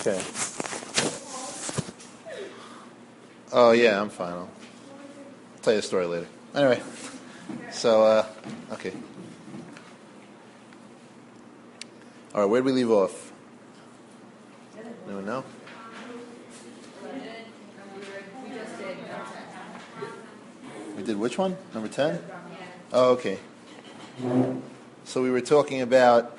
Okay. Oh, yeah, I'm fine. I'll tell you a story later. Anyway, so, okay. All right, where did we leave off? Anyone know? We did which one? Number 10? Oh, okay. So we were talking about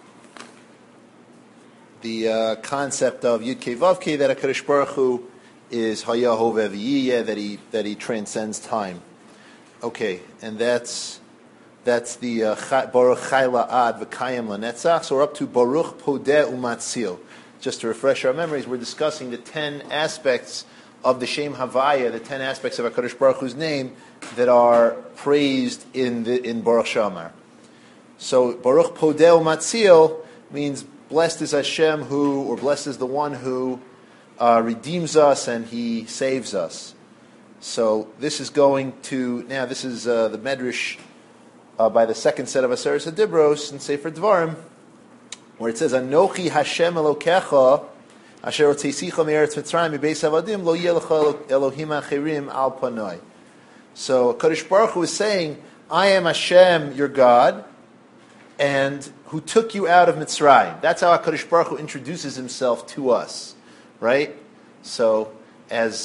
the concept of Yud Kei Vav Kei, that HaKadosh Baruch Hu is Haya Hoveh V'yiyeh, that he transcends time. Okay, and that's the Baruch Chai La'ad V'Kayim L'Netzach. So we're up to Baruch Podeh Umatzil. Just to refresh our memories, we're discussing the 10 aspects of the Shem Havaya, the 10 aspects of HaKadosh Baruch Hu's name that are praised in Baruch Shamar. So Baruch Podeh Umatzil means blessed is Hashem who, or blessed is the one who redeems us and he saves us. So this is going to, now this is the Medrash by the second set of Aseret HaDibros in Sefer Dvarim, where it says, Anochi Hashem Elokecha, Asher Otzeisicha Me'eretz Mitzrayim Bebeis Avadim, Lo Yeh Lecha Elohim Acherim Al Panoi. So Kadosh Baruch Hu is saying, I am Hashem, your God, and who took you out of Mitzrayim. That's how HaKadosh Baruch Hu introduces himself to us, right? So, as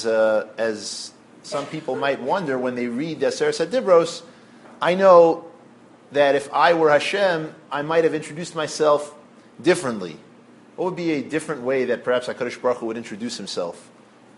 some people might wonder when they read the Aseret HaDibros, I know that if I were Hashem, I might have introduced myself differently. What would be a different way that perhaps HaKadosh Baruch Hu would introduce himself?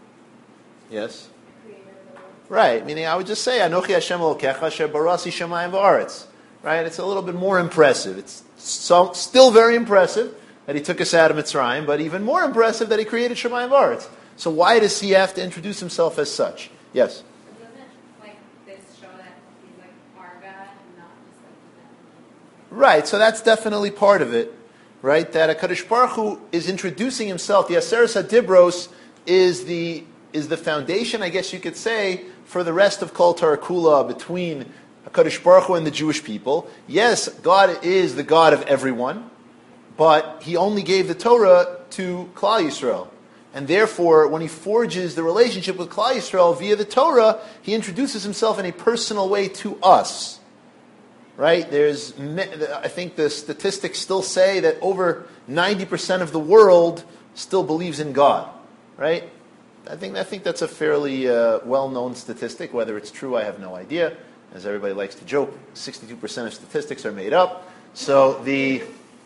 Yes? Right, meaning I would just say, Anochi Hashem Elokecha Asher Barasi Shamayim V'aretz. Right? It's a little bit more impressive. It's still very impressive that he took us out of Mitzrayim, but even more impressive that he created Shamayim V'aretz. So why does he have to introduce himself as such? Yes? Doesn't this show that he's our God and not just them? Right, so that's definitely part of it, right? That HaKadosh Baruch Hu is introducing himself. The Aseret HaDibros is the foundation, I guess you could say, for the rest of Kol Torah Kula between HaKadosh Baruch Hu and the Jewish people. Yes, God is the God of everyone, but he only gave the Torah to Klal Yisrael. And therefore, when he forges the relationship with Klal Yisrael via the Torah, he introduces himself in a personal way to us. Right? I think the statistics still say that over 90% of the world still believes in God. Right? I think that's a fairly well-known statistic. Whether it's true, I have no idea. As everybody likes to joke, 62% of statistics are made up. So the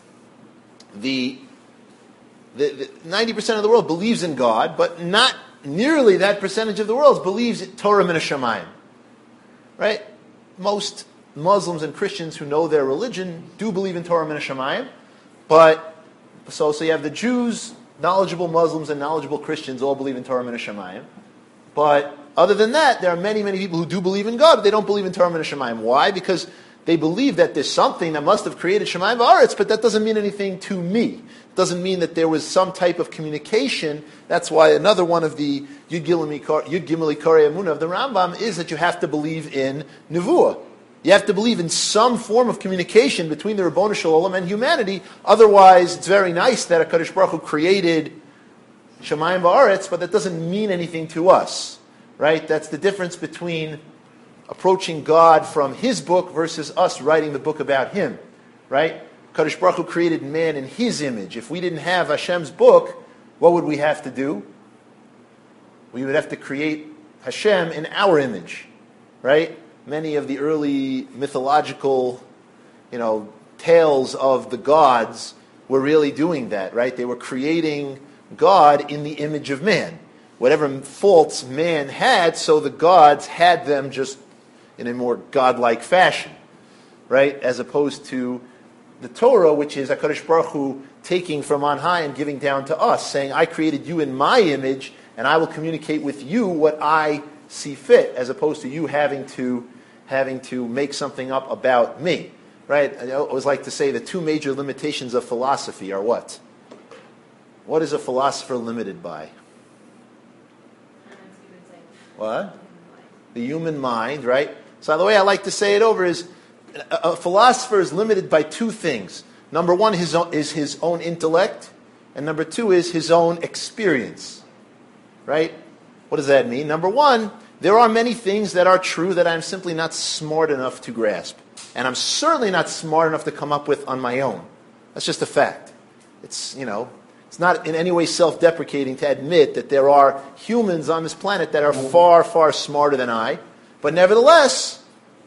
90% of the world believes in God, but not nearly that percentage of the world believes in Torah min hashamayim. Right? Most Muslims and Christians who know their religion do believe in Torah min hashamayim, but so you have the Jews, knowledgeable Muslims, and knowledgeable Christians all believe in Torah min hashamayim, but other than that, there are many, many people who do believe in God, but they don't believe in Torah min hashamayim. Why? Because they believe that there's something that must have created Shamayim V'aretz, but that doesn't mean anything to me. It doesn't mean that there was some type of communication. That's why another one of the Yud Gimel Ikarei Emunah of the Rambam is that you have to believe in Nevuah. You have to believe in some form of communication between the Ribono Shel Olam and humanity. Otherwise, it's very nice that HaKadosh Baruch Hu created Shamayim V'aretz, but that doesn't mean anything to us. Right? That's the difference between approaching God from his book versus us writing the book about him. Right? Kadosh Baruch Hu created man in his image. If we didn't have Hashem's book, what would we have to do? We would have to create Hashem in our image. Right? Many of the early mythological, tales of the gods were really doing that. Right? They were creating God in the image of man. Whatever faults man had, so the gods had them just in a more godlike fashion, right? As opposed to the Torah, which is HaKadosh Baruch Hu taking from on high and giving down to us, saying, I created you in my image, and I will communicate with you what I see fit, as opposed to you having to make something up about me, right? I always like to say the two major limitations of philosophy are what? What is a philosopher limited by? What? The human mind, right? So the way I like to say it over is, a philosopher is limited by two things. Number one is his own intellect, And number two is his own experience. Right? What does that mean? Number one, there are many things that are true that I'm simply not smart enough to grasp. And I'm certainly not smart enough to come up with on my own. That's just a fact. It's not in any way self-deprecating to admit that there are humans on this planet that are far, far smarter than I. But nevertheless,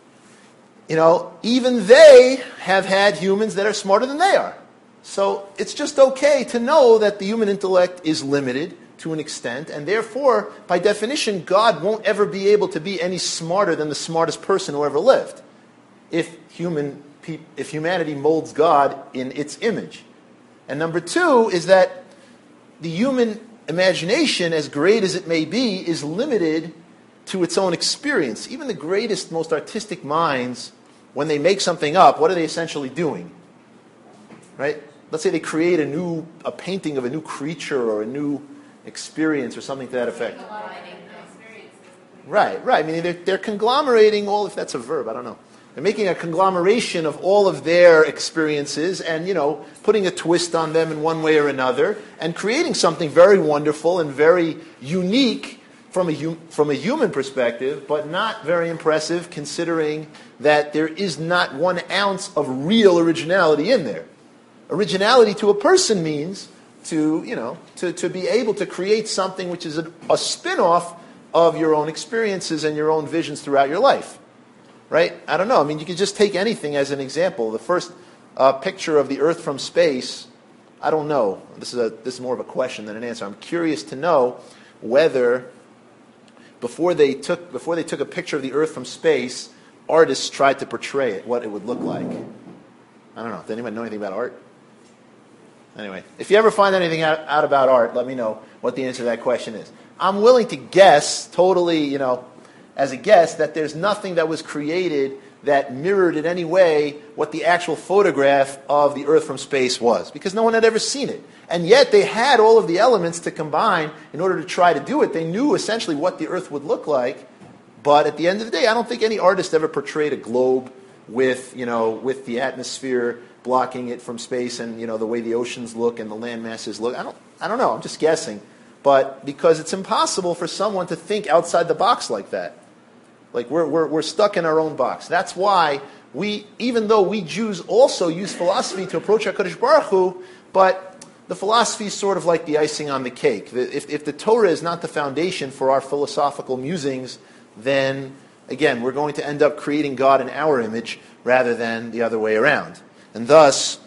even they have had humans that are smarter than they are. So it's just okay to know that the human intellect is limited to an extent, and therefore, by definition, God won't ever be able to be any smarter than the smartest person who ever lived, if humanity molds God in its image. And number two is that the human imagination, as great as it may be, is limited to its own experience. Even the greatest, most artistic minds, when they make something up, what are they essentially doing? Right? Let's say they create a painting of a new creature or a new experience or something to that effect. Right. I mean, they're conglomerating all, if that's a verb, I don't know. They're making a conglomeration of all of their experiences and, putting a twist on them in one way or another and creating something very wonderful and very unique from a human perspective, but not very impressive considering that there is not 1 ounce of real originality in there. Originality to a person means to be able to create something which is a spin-off of your own experiences and your own visions throughout your life. Right? I don't know. I mean, you could just take anything as an example. The first picture of the Earth from space, I don't know. This is more of a question than an answer. I'm curious to know whether before they took a picture of the Earth from space, artists tried to portray it, what it would look like. I don't know. Does anyone know anything about art? Anyway, if you ever find anything out about art, let me know what the answer to that question is. I'm willing to guess, totally, as a guess, that there's nothing that was created that mirrored in any way what the actual photograph of the Earth from space was, because no one had ever seen it. And yet they had all of the elements to combine in order to try to do it. They knew essentially what the Earth would look like, but at the end of the day, I don't think any artist ever portrayed a globe with the atmosphere blocking it from space and, the way the oceans look and the land masses look. I don't know. I'm just guessing. But because it's impossible for someone to think outside the box like that. Like we're stuck in our own box. That's why even though we Jews also use philosophy to approach HaKadosh Baruch Hu, but the philosophy is sort of like the icing on the cake. If the Torah is not the foundation for our philosophical musings, then, again, we're going to end up creating God in our image rather than the other way around. And thus,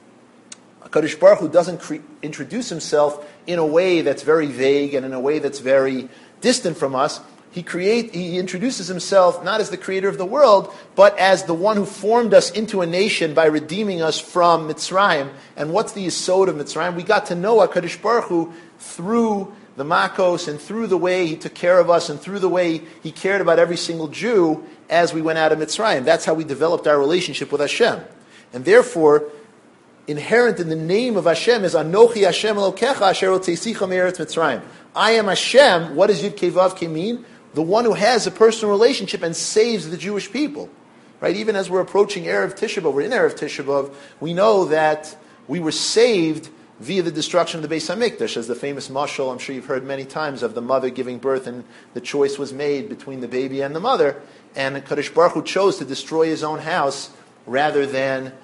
HaKadosh Baruch Hu doesn't introduce himself in a way that's very vague and in a way that's very distant from us. He introduces himself not as the creator of the world, but as the one who formed us into a nation by redeeming us from Mitzrayim. And what's the yesod of Mitzrayim? We got to know HaKadosh Baruch Hu through the Makos and through the way he took care of us and through the way he cared about every single Jew as we went out of Mitzrayim. That's how we developed our relationship with Hashem. And therefore, inherent in the name of Hashem is Anochi Hashem Elokecha Asher Hotzeisicha Me'eretz Mitzrayim. I am Hashem. What does Yud Kei Vav Kei mean? The one who has a personal relationship and saves the Jewish people. Right? Even as we're approaching Erev Tisha B'Av, we're in Erev Tisha B'Av, we know that we were saved via the destruction of the Beis HaMikdash, as the famous mashal, I'm sure you've heard many times, of the mother giving birth and the choice was made between the baby and the mother, and Kadosh Baruch Hu chose to destroy his own house rather than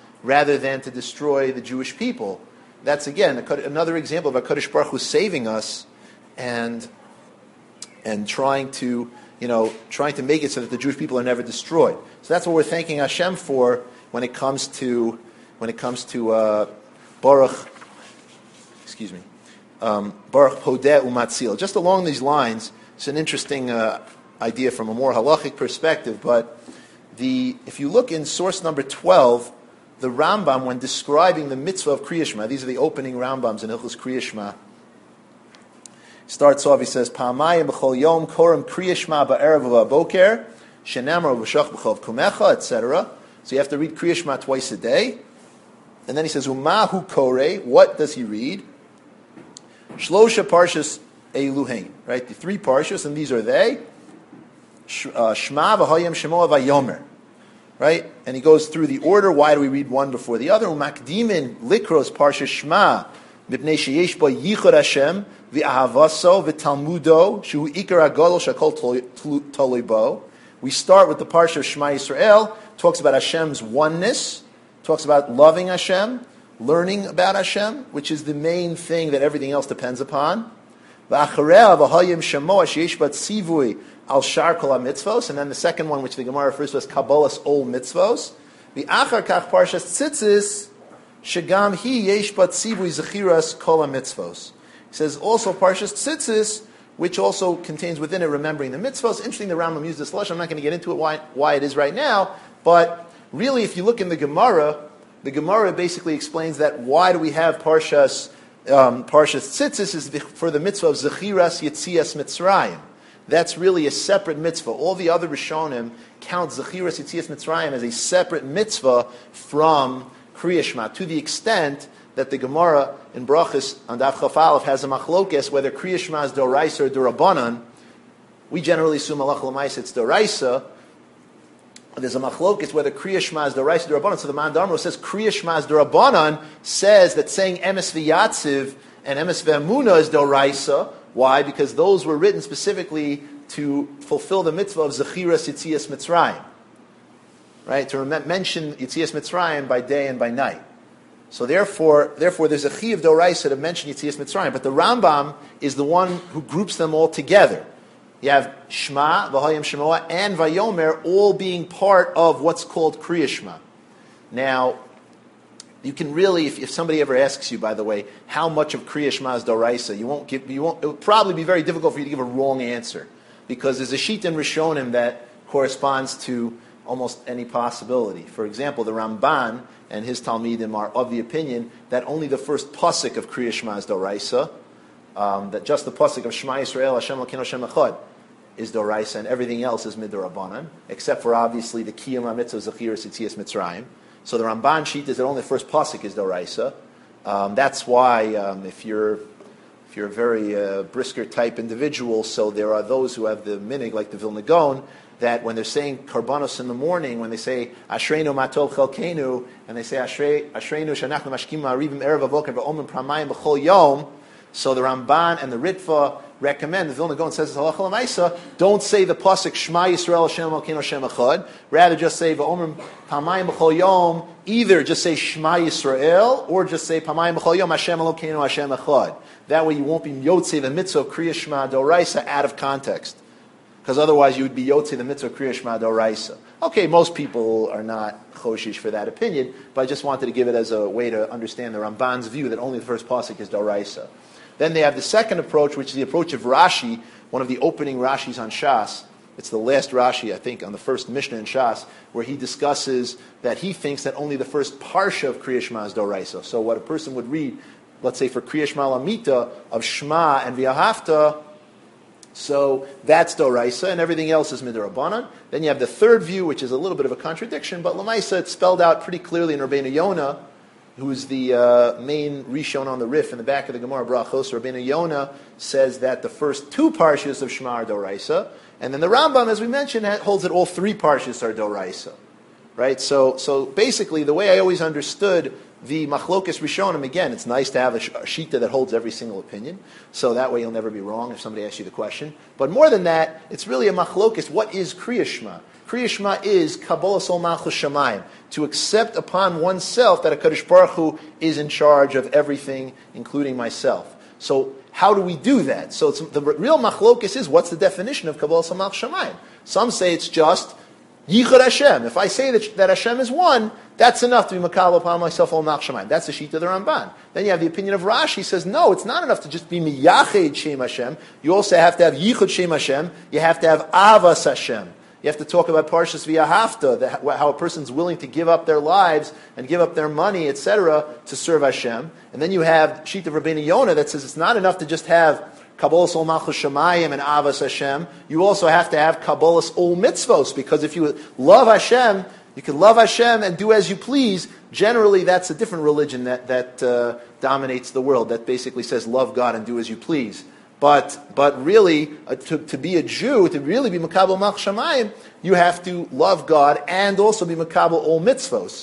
to destroy the Jewish people. That's, again, another example of HaKadosh Baruch Hu saving us and trying to make it so that the Jewish people are never destroyed. So that's what we're thanking Hashem for when it comes to Baruch. Baruch Podeh Umatzil. Just along these lines, it's an interesting idea from a more halachic perspective. But if you look in source number 12, the Rambam, when describing the mitzvah of Kriya Shema, these are the opening Rambams in Hilchos Kriya Shema, starts off, he says, Pa'amayim b'chol yom korem Kriya Shema ba'erev u'ba'boker, shenamar u'b'shach b'chov kumecha, etc. So you have to read Kriya Shema twice a day. And then he says, Umahu koreh, what does he read? Shlosha parshas eluhein, right? The 3 parshas, and these are they. Shema v'hayim shemoah v'yomer. Right? And he goes through the order. Why do we read one before the other? Umakdimin likros parsha Shema Mipnei sheyesh bo yichud Hashem v'ahavaso v'talmudo shu ikar hagolol shakol tolei bo. We start with the parsha of Shema Yisrael. Talks about Hashem's oneness. Talks about loving Hashem, learning about Hashem, which is the main thing that everything else depends upon. V'acharei v'hayim shemo sheyesh bat sivui al shar kol mitzvos, and then the second one, which the Gemara refers to as Kabbalas ol mitzvos. V'achar kach parshas tzitzis shegam hi yesh bat sivui zechiras kol mitzvos. He says also parshas tzitzis, which also contains within it remembering the mitzvos. Interesting, the Rambam used this lashon. I'm not going to get into it why it is right now, but really, if you look in the Gemara basically explains that why do we have parshas tzitzis is for the mitzvah of zechiras yetzias mitzrayim. That's really a separate mitzvah. All the other Rishonim count zechiras yetzias mitzrayim as a separate mitzvah from Kriya Shema, to the extent that the Gemara in Brachos on Daf Chaf Aleph has a machlokes whether Kriya Shema is doraisa or dorabanan. We generally assume halacha l'maisa it's doraisa. There's a machlokes whether Kriya Shema is doraisa or dorabanan. So the Man Damro says Kriya Shema is dorabanan, says that saying emes v'yatziv and emes v'emuna is doraisa. Why? Because those were written specifically to fulfill the mitzvah of zechiras yetzias mitzrayim, right? To mention yetzias mitzrayim by day and by night. So therefore, there's a chi of doraisa to mention Yetzias Mitzrayim, but the Rambam is the one who groups them all together. You have Shema, V'hayim Shemoah, and Vayomer all being part of what's called Kriya Shema. Now, you can really, if somebody ever asks you, by the way, how much of Kriya Shema is doraisa, it will probably be very difficult for you to give a wrong answer, because there's a sheet in Rishonim that corresponds to almost any possibility. For example, the Ramban and his Talmidim are of the opinion that only the first pasuk of Kriya Shema is doraisa, that just the pasuk of Shema Yisrael, Hashem Elokeinu Hashem Echad is doraisa, and everything else is midorabanan, except for obviously the Kiyum HaMitzvah Zechiras Yetzias Mitzrayim. So the Ramban sheet is that only the first pasuk is doraisa. That's why if you're a very brisker type individual, so there are those who have the minig, like the Vilna Gaon, that when they're saying karbanos in the morning, when they say Ashreinu matov chelkeinu, and they say Ashreinu shanachnu mashkim ma'arivim erev avoker v'omen pramayim b'chol yom, so the Ramban and the Ritva recommend, the Vilna Gaon says it's halacha l'maisa, don't say the pasuk Shema Yisrael Hashem Elokeinu Hashem Echad, rather just say v'omen pramayim b'chol yom, either just say Shema Yisrael, or just say pramayim b'chol yom Hashem Elokeinu Hashem Echad. That way you won't be yotzei the mitzvah of Kriya Shema doraisa out of context. Because otherwise you would be yotzei the mitzvah Kriya Shema doraisa. Okay, most people are not choshish for that opinion, but I just wanted to give it as a way to understand the Ramban's view that only the first pasuk is doraisa. Then they have the second approach, which is the approach of Rashi, one of the opening Rashis on Shas. It's the last Rashi, I think, on the first Mishnah in Shas, where he discusses that he thinks that only the first parsha of Kriya Shema is doraisa. So what a person would read, let's say for Kriya Shema Lamita, of Shema and V'ahavta, so that's doraisa, and everything else is midorabanan. Then you have the third view, which is a little bit of a contradiction, but Lamaisa, it's spelled out pretty clearly in Rabbeinu Yonah, who is the main Rishon on the Rif in the back of the Gemara Brachos. Rabbeinu Yonah says that the first two parshas of Shema are doraisa, and then the Rambam, as we mentioned, holds that all three parshas are doraisa. Right? So basically, the way I always understood the Machlokes Rishonim, again, it's nice to have a shita that holds every single opinion, so that way you'll never be wrong if somebody asks you the question. But more than that, it's really a Machlokes. What is Kriya Shema? Kriya Shema is Kabbalas ol Malchus Shamayim, to accept upon oneself that HaKadosh Baruch Hu is in charge of everything, including myself. So how do we do that? So the real Machlokes is, what's the definition of Kabbalas ol Malchus Shamayim? Some say it's just Yichud Hashem. If I say that Hashem is one, that's enough to be makabel upon myself ol Malchus Shamayim. That's the sheet of the Ramban. Then you have the opinion of Rashi. He says, no, it's not enough to just be miyached Shem Hashem. You also have to have Yichud Shem Hashem. You have to have Avas Hashem. You have to talk about Parshas V'ahavta, how a person's willing to give up their lives and give up their money, etc., to serve Hashem. And then you have sheet of Rabbeinu Yonah that says it's not enough to just have Kabbalas ol Malchus Shamayim and Avas Hashem. You also have to have Kabbalas ol Mitzvos, because if you love Hashem, you can love Hashem and do as you please. Generally, that's a different religion that dominates the world, that basically says love God and do as you please. But really, to be a Jew, to really be Makabel Malchus Shamayim, you have to love God and also be Makabel ol Mitzvos.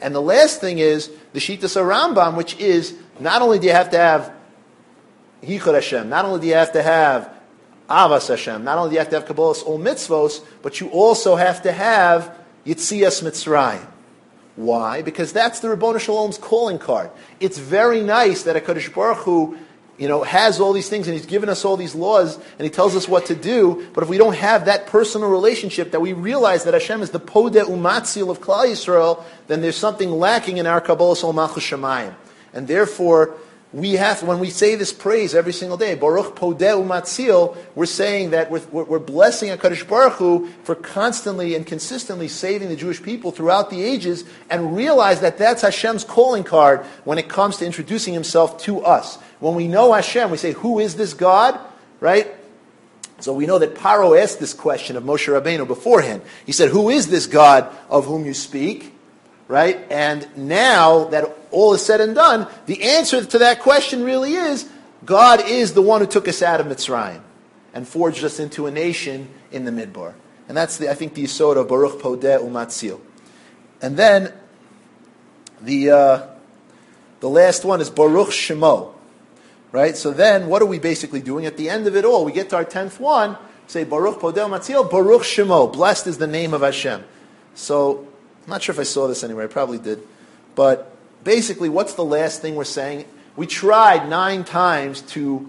And the last thing is the Shitas Rambam, which is not only do you have to have Yichud Hashem, not only do you have to have Avas Hashem, not only do you have to have Kabbalas Ol Mitzvos, but you also have to have Yitzias Mitzrayim. Why? Because that's the Ribono Shel Olam's calling card. It's very nice that HaKadosh Baruch Hu, has all these things and He's given us all these laws and He tells us what to do, but if we don't have that personal relationship that we realize that Hashem is the Podeh Umatzil of Klal Yisrael, then there's something lacking in our Kabbalas Ol Malchus Shamayim. And therefore, when we say this praise every single day, Baruch Podeh Umatzil, we're saying that we're blessing HaKadosh Baruch Hu for constantly and consistently saving the Jewish people throughout the ages, and realize that that's Hashem's calling card when it comes to introducing Himself to us. When we know Hashem, we say, who is this God? Right? So we know that Paro asked this question of Moshe Rabbeinu beforehand. He said, who is this God of whom you speak? Right? And now that all is said and done, the answer to that question really is, God is the one who took us out of Mitzrayim and forged us into a nation in the Midbar. And that's, I think, the yesod of Baruch Podeh Umatzil. And then the last one is Baruch Shemo. Right? So then, what are we basically doing? At the end of it all, we get to our 10th one, say Baruch Podeh Umatzil, Baruch Shemo. Blessed is the name of Hashem. So, I'm not sure if I saw this anywhere. I probably did. But basically, what's the last thing we're saying? We tried 9 times to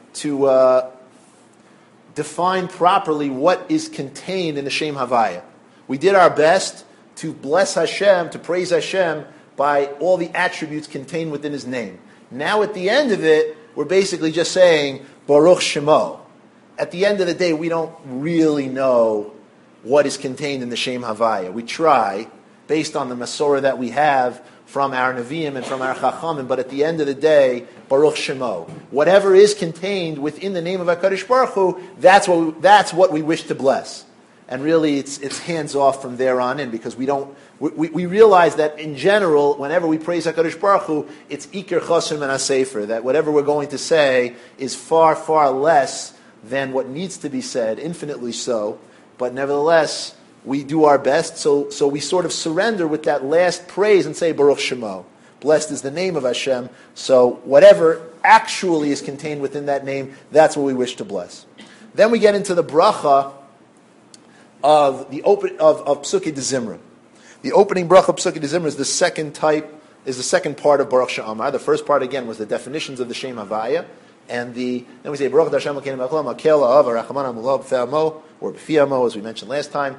define properly what is contained in the Shem Havaya. We did our best to bless Hashem, to praise Hashem by all the attributes contained within His name. Now at the end of it, we're basically just saying Baruch Shemo. At the end of the day, we don't really know what is contained in the Shem Havaya. We try, based on the Masorah that we have from our Nevi'im and from our Chachamim, but at the end of the day, Baruch Shemo. Whatever is contained within the name of HaKadosh Baruch Hu, that's what we wish to bless. And really, it's hands off from there on in, because we realize that in general, whenever we praise HaKadosh Baruch Hu, it's Iker Chosr Min HaSefer, that whatever we're going to say is far, far less than what needs to be said, infinitely so, but nevertheless, we do our best, so we sort of surrender with that last praise and say, Baruch Shemo. Blessed is the name of Hashem. So whatever actually is contained within that name, that's what we wish to bless. Then we get into the bracha of Psukei D'Zimra. The opening bracha of Psukei D'Zimra is the second part of Baruch She'amar. The first part, again, was the definitions of the Shem Havaya. And then we say, Baruch Hashem Elokeinu Melech Haolam, Hakel Ha'av, Ha'Rachman Ha'Mulav, B'Fe'amo, or B'Fi'amo, as we mentioned last time,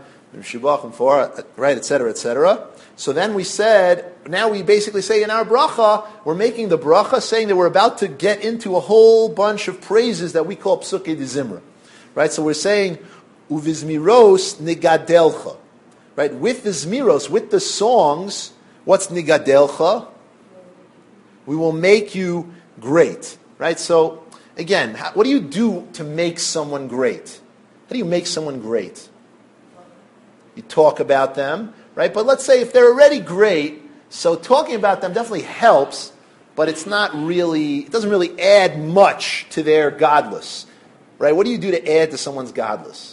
right, etc., etc. So then we said, now we basically say in our bracha, we're making the bracha saying that we're about to get into a whole bunch of praises that we call Psukei D'Zimra. Right, so we're saying, Uvizmiros Nigadelcha. Right, with the Zmiros, with the songs, what's Nigadelcha? We will make you great. Right, so again, what do you do to make someone great? How do you make someone great? You talk about them, right? But let's say if they're already great, so talking about them definitely helps, but it doesn't really add much to their godless, right? What do you do to add to someone's godless?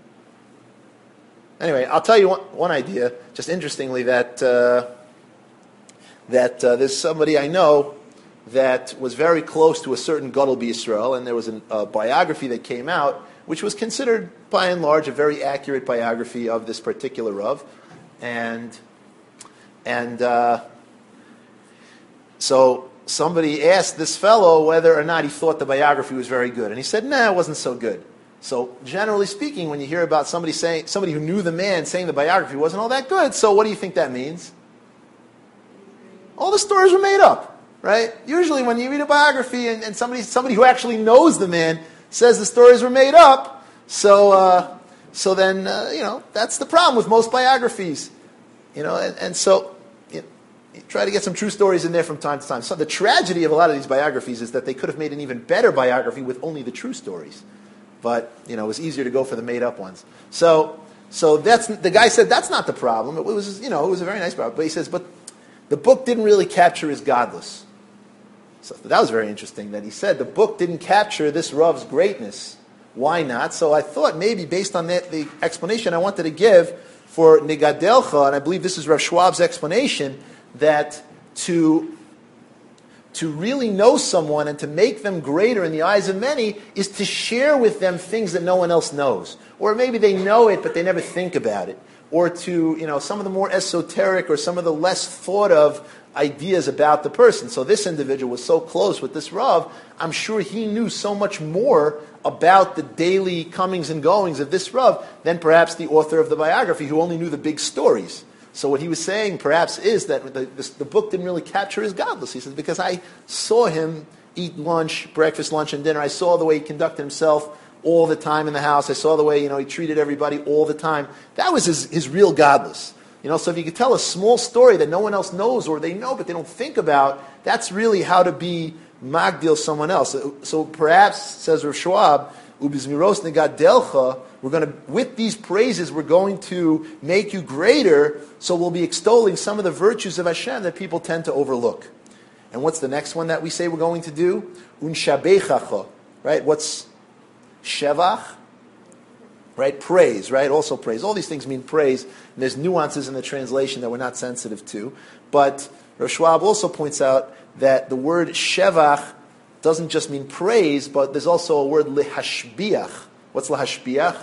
Anyway, I'll tell you one idea, just interestingly, that there's somebody I know that was very close to a certain Gadol B'Yisrael, and there was a biography that came out, which was considered, by and large, a very accurate biography of this particular Rav. So somebody asked this fellow whether or not he thought the biography was very good. And he said, it wasn't so good. So generally speaking, when you hear about somebody who knew the man saying the biography wasn't all that good, so what do you think that means? All the stories were made up, right? Usually when you read a biography and somebody who actually knows the man says the stories were made up, so then that's the problem with most biographies, and so you try to get some true stories in there from time to time. So the tragedy of a lot of these biographies is that they could have made an even better biography with only the true stories, but it was easier to go for the made up ones. So that's the guy said that's not the problem. It was a very nice problem, but he says but the book didn't really capture his godless. So that was very interesting that he said the book didn't capture this Rav's greatness. Why not? So I thought maybe based on that, the explanation I wanted to give for Nigadelcha, and I believe this is Rav Schwab's explanation, that to really know someone and to make them greater in the eyes of many is to share with them things that no one else knows. Or maybe they know it, but they never think about it. Or to, some of the more esoteric or some of the less thought of ideas about the person. So this individual was so close with this Rav, I'm sure he knew so much more about the daily comings and goings of this Rav than perhaps the author of the biography, who only knew the big stories. So what he was saying perhaps is that the book didn't really capture his godless. He says, because I saw him eat breakfast, lunch, and dinner. I saw the way he conducted himself all the time in the house. I saw the way, he treated everybody all the time. That was his real godless. So if you could tell a small story that no one else knows, or they know but they don't think about, that's really how to be magdil someone else. So perhaps, says Rav Schwab, ubizmiros negad delcha, with these praises, we're going to make you greater, so we'll be extolling some of the virtues of Hashem that people tend to overlook. And what's the next one that we say we're going to do? Unshabechacha, right? What's shevach? Right? Praise, right? Also praise. All these things mean praise, and there's nuances in the translation that we're not sensitive to. But Rav Schwab also points out that the word shevach doesn't just mean praise, but there's also a word lehashbiach. What's lahashbiach?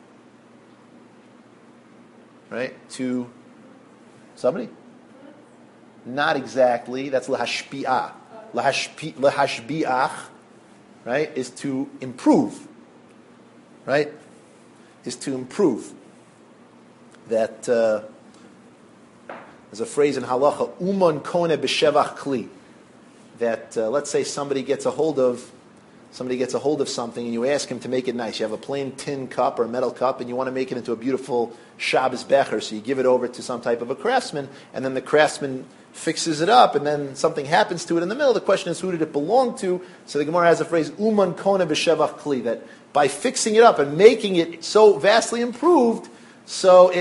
Right? To somebody? Not exactly. That's lahashbi'ah. Lahashbi'ach, right, is to improve. Right? Is to improve. That there's a phrase in halacha, uman kone b'shevach kli. That let's say somebody gets a hold of something, and you ask him to make it nice. You have a plain tin cup or a metal cup, and you want to make it into a beautiful Shabbos becher. So you give it over to some type of a craftsman, and then the craftsman fixes it up, and then something happens to it in the middle. The question is, who did it belong to? So the Gemara has a phrase, uman kone b'shevach kli, that by fixing it up and making it so vastly improved, so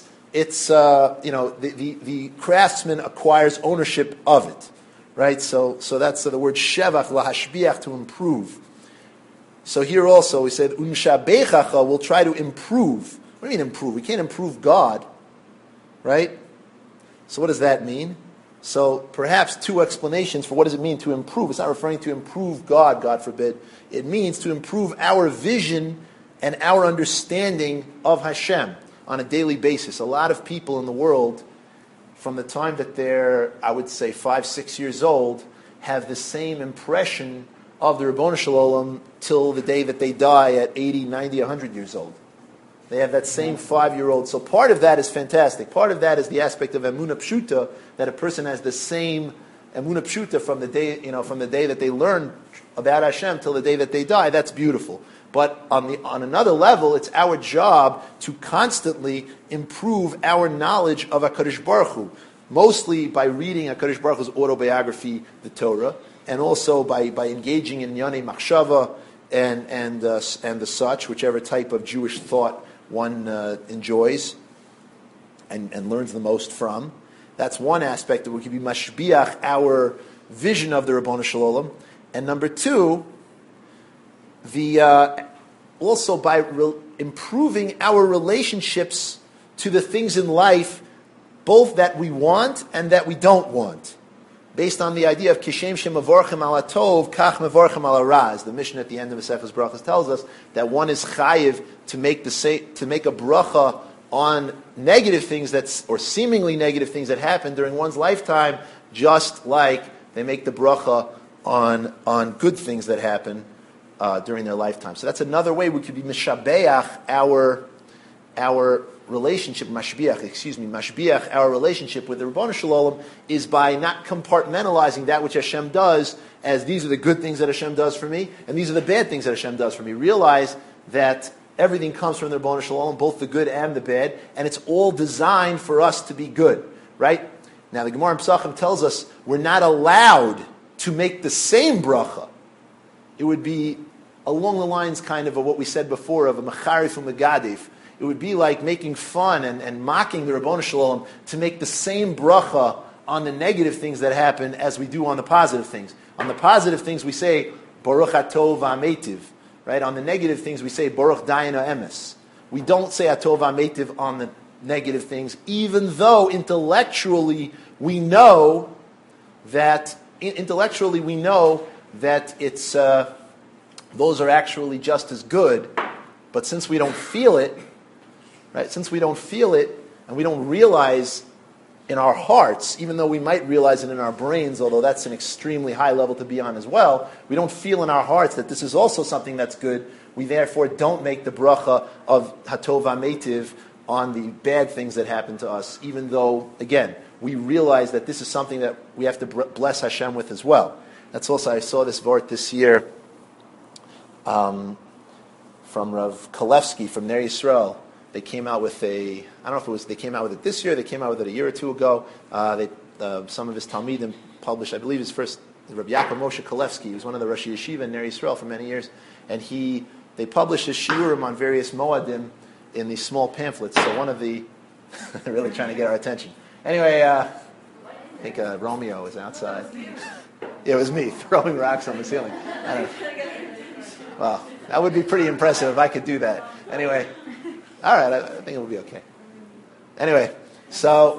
the craftsman acquires ownership of it. Right, so that's the word shevach lahashbiach, to improve. So here also we said unshabechacha, we'll try to improve. What do you mean improve? We can't improve God, right? So what does that mean? So perhaps two explanations for what does it mean to improve. It's not referring to improve God, God forbid. It means to improve our vision and our understanding of Hashem on a daily basis. A lot of people in the world, from the time that they're, I would say, 5-6 years old, have the same impression of the Ribono Shel Olam till the day that they die at 80, 90, 100 years old. They have that same 5-year-old. So part of that is fantastic. Part of that is the aspect of Emunah Pshuta, that a person has the same Emunah Pshuta from the day that they learn about Hashem till the day that they die. That's beautiful. But on another level, it's our job to constantly improve our knowledge of HaKadosh Baruch Hu, mostly by reading HaKadosh Baruch Hu's autobiography, the Torah, and also by engaging in Yanei Machshava and the such, whichever type of Jewish thought one enjoys and learns the most from. That's one aspect that we could be mashbiach our vision of the Ribono Shel Olam. And number two, also by improving our relationships to the things in life, both that we want and that we don't want, based on the idea of kishem shemavorchem ala tov, kach mevorchem ala raz. The Mishnah at the end of Masechus Brachos tells us that one is chayiv to make a bracha on negative things or seemingly negative things that happen during one's lifetime, just like they make the bracha on good things that happen during their lifetime. So that's another way we could be mishabeach our relationship, mashbiach our relationship with the Ribono Shel Olam, is by not compartmentalizing that which Hashem does as these are the good things that Hashem does for me, and these are the bad things that Hashem does for me. Realize that everything comes from the Ribono Shel Olam, both the good and the bad, and it's all designed for us to be good, right? Now the Gemara in Pesachim tells us we're not allowed to make the same bracha. It would be along the lines kind of what we said before of a macharif u'megadif. It would be like making fun and mocking the Ribono Shel Olam to make the same bracha on the negative things that happen as we do on the positive things. On the positive things we say, Baruch Atov Ha'metiv. Right? On the negative things we say, Baruch Dayana Emes. We don't say Atov Ha'metiv on the negative things, even though intellectually we know that it's those are actually just as good, but since we don't feel it, right? Since we don't feel it and we don't realize in our hearts, even though we might realize it in our brains, although that's an extremely high level to be on as well, we don't feel in our hearts that this is also something that's good. We therefore don't make the bracha of Hatov HaMeitiv on the bad things that happen to us, even though, again, we realize that this is something that we have to bless Hashem with as well. That's also, I saw this vort this year from Rav Kalevsky from Ner Yisrael. They came out with I don't know if they came out with it this year, they came out with it a year or two ago. Some of his Talmidim published, I believe his first, Rabbi Yaakov Moshe Kalevsky, he was one of the Rosh Yeshiva in Ner Yisrael for many years, and they published his shiurim on various moadim in these small pamphlets. So one of the, they're really trying to get our attention. Anyway, I think Romeo was outside. It was me throwing rocks on the ceiling. Well, that would be pretty impressive if I could do that. Anyway, all right, I think it will be okay. Anyway, so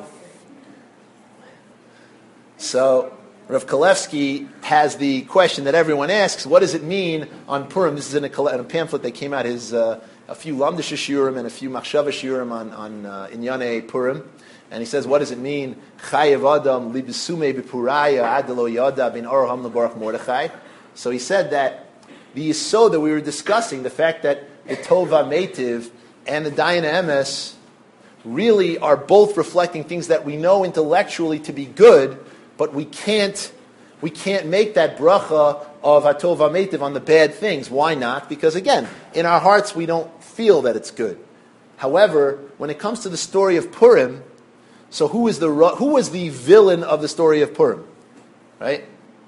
Rav Kalevsky has the question that everyone asks: what does it mean on Purim? This is in a pamphlet that came out. His a few Lamdish shiurim and a few Machshava shiurim on Inyane Purim. And he says, what does it mean? Chayev Adam libisume b'puraya adelo yada bin orham lebarach Mordechai. So he said that the yisod that we were discussing, the fact that the Tova Meitiv and the Dayan Emes really are both reflecting things that we know intellectually to be good, but we can't make that bracha of Hatova Meitiv on the bad things. Why not? Because again, in our hearts we don't feel that it's good. However, when it comes to the story of Purim, so who was the villain of the story of Purim? Right?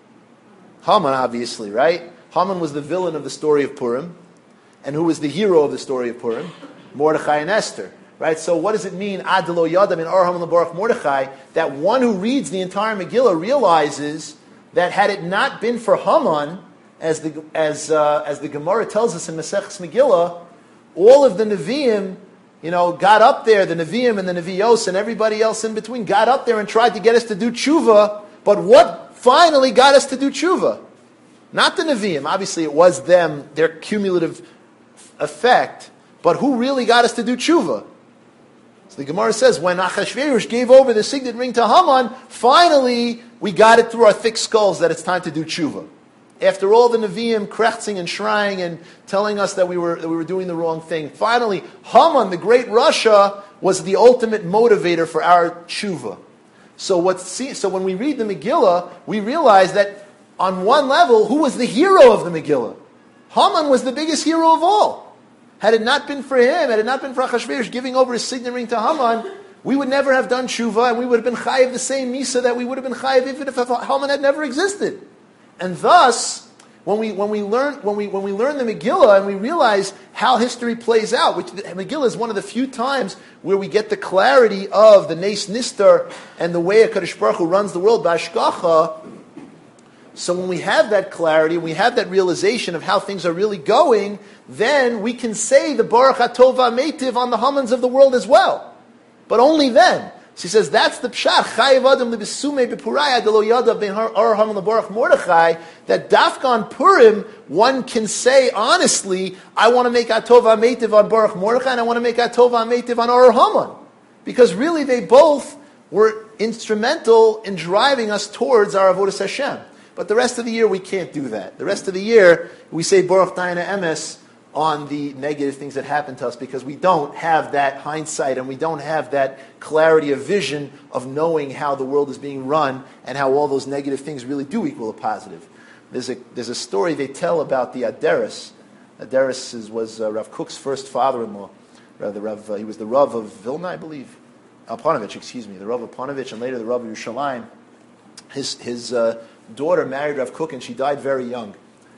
Haman, obviously, right? Haman was the villain of the story of Purim. And who was the hero of the story of Purim? Mordechai and Esther. Right? So what does it mean, Ad lo yadam in Arham lebarach Mordechai, that one who reads the entire Megillah realizes that had it not been for Haman, as the Gemara tells us in Maseches Megillah, all of the Nevi'im, got up there, the Nevi'im and the Nevi'os and everybody else in between got up there and tried to get us to do tshuva, but what finally got us to do tshuva? Not the Nevi'im. Obviously it was them, their cumulative effect, but who really got us to do tshuva? So the Gemara says, when Achashverosh gave over the signet ring to Haman, finally we got it through our thick skulls that it's time to do tshuva. After all the Nevi'im krechzing and shrying and telling us that we were doing the wrong thing, finally Haman, the great Rasha, was the ultimate motivator for our tshuva. So when we read the Megillah, we realize that on one level, who was the hero of the Megillah? Haman was the biggest hero of all. Had it not been for him, had it not been for Achashverosh giving over his signet ring to Haman, we would never have done tshuva, and we would have been chayiv the same misa that we would have been chayiv even if Haman had never existed. And thus, when we learn the Megillah and we realize how history plays out, which the Megillah is one of the few times where we get the clarity of the Nes Nistar and the way HaKadosh Baruch Hu runs the world, B'Hashgacha. So when we have that clarity, we have that realization of how things are really going, then we can say the Baruch HaTov HaMeitiv on the Hamans of the world as well. But only then. So he says that's the pshat. Chayev Adam libisume b'puraya delo yada ben Arham lebarach Mordechai. That dafka on Purim, one can say honestly, I want to make Hatov HaMeitiv on Baruch Mordechai, and I want to make Hatov HaMeitiv on Or Haman, because really they both were instrumental in driving us towards our avodas Hashem. But the rest of the year we can't do that. The rest of the year we say Baruch Dayan Emes on the negative things that happen to us, because we don't have that hindsight and we don't have that clarity of vision of knowing how the world is being run and how all those negative things really do equal a positive. There's a story they tell about the Aderes. Aderes was Rav Kook's first father-in-law. He was the Rav of Vilna, I believe. Aponovich, the Rav of Aponovich, and later the Rav of Yerushalayim. His daughter married Rav Kook, and she died very young.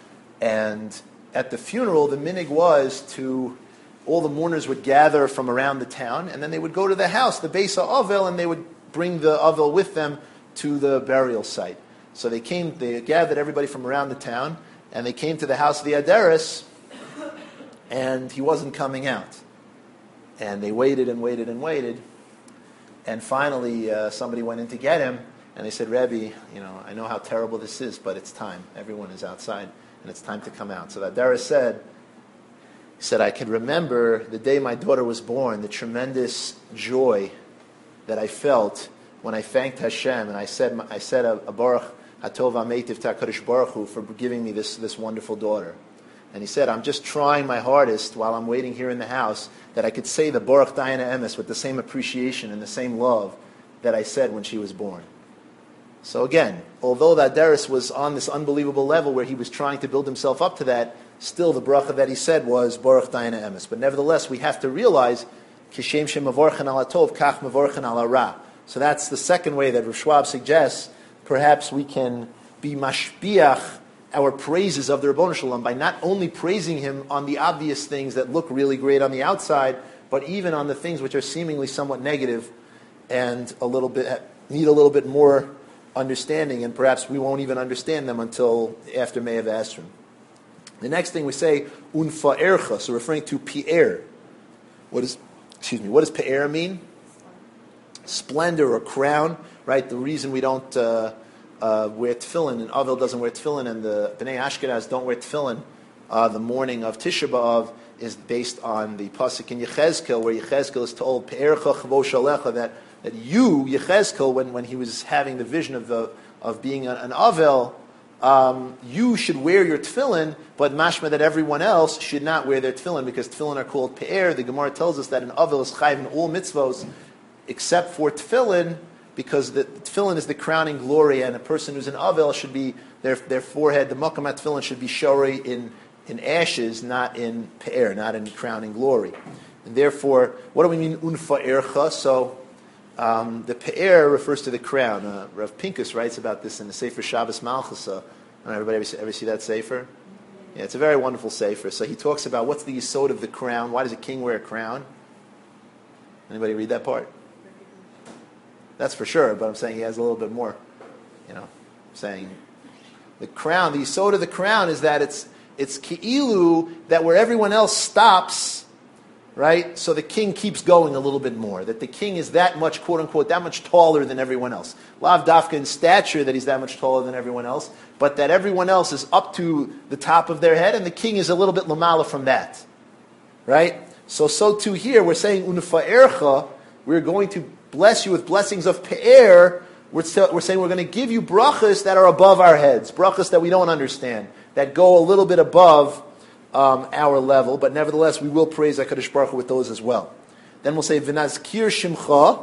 And at the funeral, the minig was all the mourners would gather from around the town, and then they would go to the house, the Beis HaAvel, and they would bring the Avel with them to the burial site. So they gathered everybody from around the town, and they came to the house of the Aderes, and he wasn't coming out. And they waited and waited and waited, And finally, somebody went in to get him, and they said, Rebbe, I know how terrible this is, but it's time. Everyone is outside, and it's time to come out. So the Adaris said, I can remember the day my daughter was born, the tremendous joy that I felt when I thanked Hashem, and I said a Baruch Hatov HaMeitiv TaKadosh Baruch Hu for giving me this wonderful daughter. And he said, I'm just trying my hardest while I'm waiting here in the house that I could say the Baruch Diana Emes with the same appreciation and the same love that I said when she was born. So again, although that Adaris was on this unbelievable level where he was trying to build himself up to that, still the bracha that he said was Baruch Diana Emes. But nevertheless, we have to realize, Kishem Shem Mavorchen Al Tov, Kach Mavorchen Al Ra. So that's the second way that Rav Schwab suggests perhaps we can be mashbiach our praises of the Ribono Shel Olam by not only praising him on the obvious things that look really great on the outside, but even on the things which are seemingly somewhat negative and need a little bit more understanding, and perhaps we won't even understand them until after Me'av Esrim. The next thing we say, unfa'ercha, so referring to pi'er. What does pi'er mean? Splendor or crown, right? The reason we don't wear tefillin, and Avel doesn't wear tefillin, and the Bnei Ashkenaz don't wear tefillin the morning of Tisha B'Av is based on the pasuk in Yechezkel, where Yechezkel is told, Pe'ercha chavosh alecha, that you, Yechezkel, when he was having the vision of being an Avel, you should wear your tefillin, but mashma that everyone else should not wear their tefillin, because tefillin are called pe'er. The Gemara tells us that an Avel is chayv in all mitzvos, except for tefillin, because the tefillin is the crowning glory, and a person who's an Avel should be, their forehead, the makamat tefillin should be shori in ashes, not in pe'er, not in crowning glory. And therefore, what do we mean unfa ercha? So, the pe'er refers to the crown. Rav Pinkus writes about this in the Sefer Shabbos Malchus. Everybody ever see that Sefer? Yeah, it's a very wonderful Sefer. So he talks about what's the yesod of the crown. Why does a king wear a crown? Anybody read that part? That's for sure, but I'm saying he has a little bit more. Saying the crown, the yesod of the crown is that it's ki'ilu, that where everyone else stops, right? So the king keeps going a little bit more. That the king is that much, quote unquote, that much taller than everyone else. Lav dafka in stature that he's that much taller than everyone else, but that everyone else is up to the top of their head, and the king is a little bit lamala from that, right? So too here we're saying unfa'ercha. We're going to bless you with blessings of pe'er. We're saying we're going to give you brachas that are above our heads, brachas that we don't understand, that go a little bit above our level, but nevertheless we will praise HaKadosh Baruch Hu with those as well. Then we'll say v'nazkir shimcha,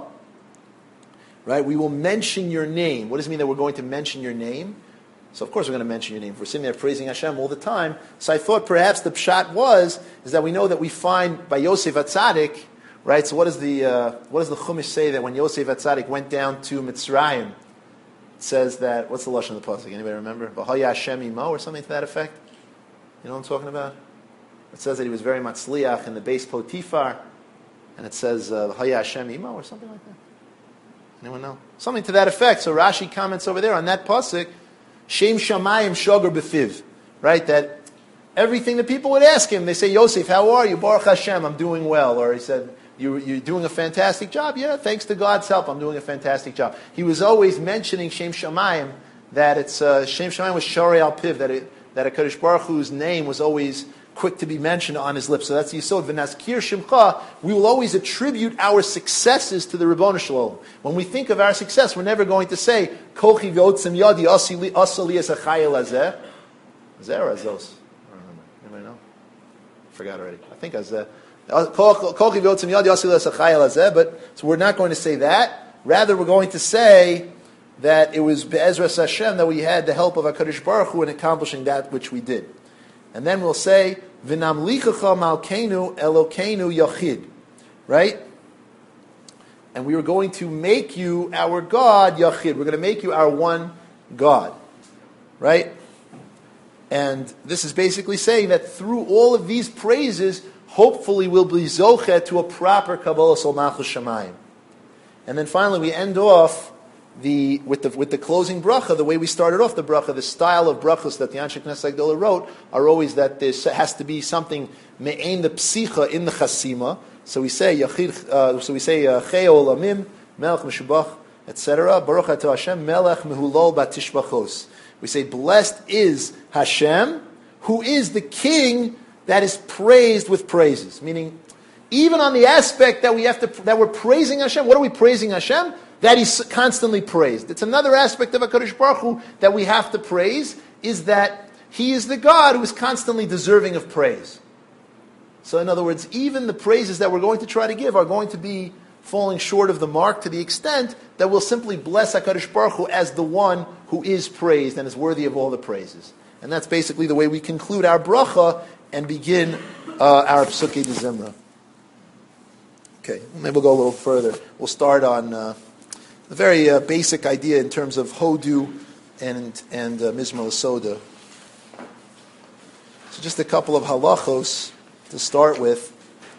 right? We will mention your name. What does it mean that we're going to mention your name? So of course we're going to mention your name. If we're sitting there praising Hashem all the time. So I thought perhaps the pshat is that we know that we find by Yosef HaTzadik, right? So what does the Chumash say that when Yosef HaTzadik went down to Mitzrayim, it says that, what's the lashon of the pasuk? Anybody remember? V'haya Hashem imo, or something to that effect? You know what I'm talking about? It says that he was very matzliach in the base Potifar, and it says V'haya Hashem imo, or something like that. Anyone know? Something to that effect. So Rashi comments over there on that pasuk, Shem Shamayim Shogar B'fiv, right? That everything that people would ask him, they say, Yosef, how are you? Baruch Hashem, I'm doing well. Or he said, you're doing a fantastic job? Yeah, thanks to God's help, I'm doing a fantastic job. He was always mentioning Shem Shamayim, that it's Shem Shamayim was Shari Al Piv, that a Kadosh Baruch Hu's name was always quick to be mentioned on his lips. So that's the Yisod. V'nazkir Shimcha, we will always attribute our successes to the Ribono Shel Olam. When we think of our success, we're never going to say, Kochi v'otzim yadi asali es achayel azeh. Azeh or azos? I don't remember. Anybody know? I forgot already. I think azeh. Kochi v'otzim yadi asali es achayel azeh. But so we're not going to say that. Rather, we're going to say that it was Be'ezras Hashem that we had the help of HaKadosh Baruch Hu in accomplishing that which we did. And then we'll say, V'namlichacha malkeinu Elokeinu yachid. Right? And we are going to make you our God, yachid. We're going to make you our one God. Right? And this is basically saying that through all of these praises, hopefully we'll be zochet to a proper Kabbalah Sol Malchus Shamayim. And then finally we end off with the closing bracha, the way we started off the bracha, the style of brachas that the Anshe Knesset Gdola wrote are always that there has to be something me'ein the psicha in the chasima. So we say Chei Olamim, Melech Meshubach, etc. Baruch Atah Hashem, Melech Mehulol Batishbachos. We say, blessed is Hashem, who is the king that is praised with praises. Meaning, even on the aspect that that we're praising Hashem, what are we praising Hashem? That He's constantly praised. It's another aspect of HaKadosh Baruch Hu that we have to praise, is that He is the God who is constantly deserving of praise. So in other words, even the praises that we're going to try to give are going to be falling short of the mark to the extent that we'll simply bless HaKadosh Baruch Hu as the one who is praised and is worthy of all the praises. And that's basically the way we conclude our bracha and begin our Psukei de Zimra. Okay, maybe we'll go a little further. We'll start on the very basic idea in terms of Hodu and Mizmor Soda. So just a couple of halachos to start with.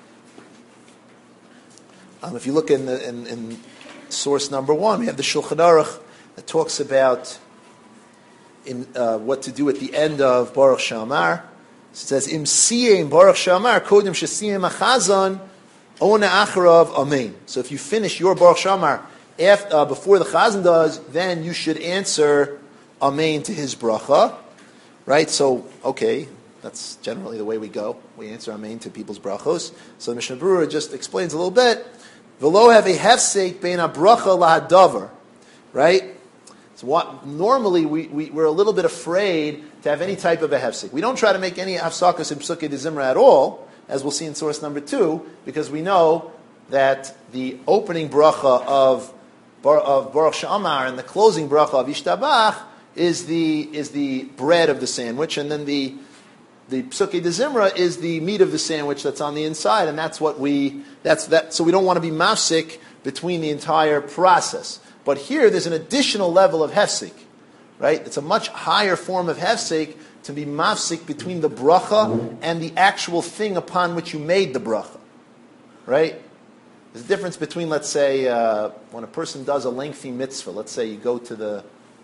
If you look in source number 1, we have the Shulchan Aruch that talks about what to do at the end of Baruch She'amar. It says, Im siyem Baruch She'amar, kodim shesiyem achazan, ona acharav, amen. So if you finish your Baruch She'amar before the Chazan does, then you should answer amen to his bracha. Right? So, okay, that's generally the way we go. We answer amen to people's brachos. So the Mishnah Berurah just explains a little bit. V'lo have a hefsek bein ha-bracha lahadavar. Right? So normally we're a little bit afraid to have any type of a hefsek. We don't try to make any hafsakas in Psukei de Zimra at all, as we'll see in source number 2, because we know that the opening bracha of Baruch She'amar and the closing bracha of Yishtabach is the bread of the sandwich, and then the Psukei de Zimra is the meat of the sandwich that's on the inside, and so we don't want to be mafsik between the entire process. But here there's an additional level of hefsek, right? It's a much higher form of hefsek to be mafsik between the bracha and the actual thing upon which you made the bracha, right? There's a difference between, let's say, when a person does a lengthy mitzvah. Let's say you go to the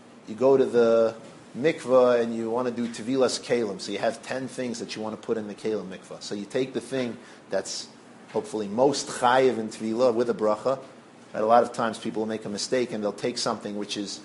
mikvah and you want to do tevilas kelim. So you have 10 things that you want to put in the kelim mikvah. So you take the thing that's hopefully most chayiv in tevilah with a bracha. Right? A lot of times people will make a mistake and they'll take something which is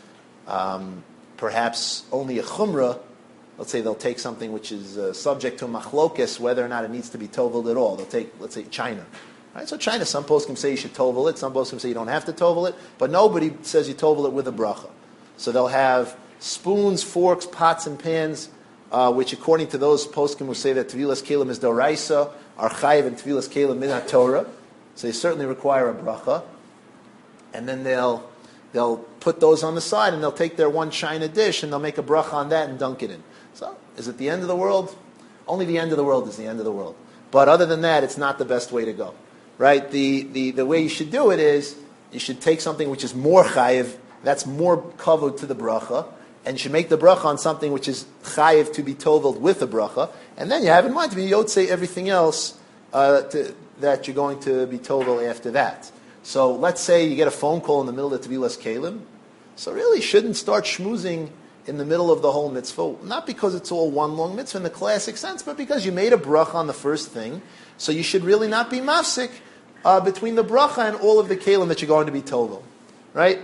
perhaps only a chumrah. Let's say they'll take something which is subject to machlokes, whether or not it needs to be toveled at all. They'll take, let's say, China. Right? So China, some poskim say you should tovel it, some poskim say you don't have to tovel it, but nobody says you tovel it with a bracha. So they'll have spoons, forks, pots, and pans, which according to those poskim who say that tevilas kelim is doraisa, are chayiv and tevilas kelim min ha-Torah. So they certainly require a bracha. And then they'll put those on the side, and they'll take their one china dish, and they'll make a bracha on that and dunk it in. So, is it the end of the world? Only the end of the world is the end of the world. But other than that, it's not the best way to go. Right? The way you should do it is, you should take something which is more chayiv, that's more kavod to the bracha, and you should make the bracha on something which is chayiv to be toveled with the bracha, and then you have in mind to be yotzei everything else that you're going to be tovel after that. So let's say you get a phone call in the middle of tevilas kelim, so really you shouldn't start schmoozing in the middle of the whole mitzvah, not because it's all one long mitzvah in the classic sense, but because you made a bracha on the first thing, so you should really not be mafsik between the bracha and all of the kelim that you're going to be tovel, right?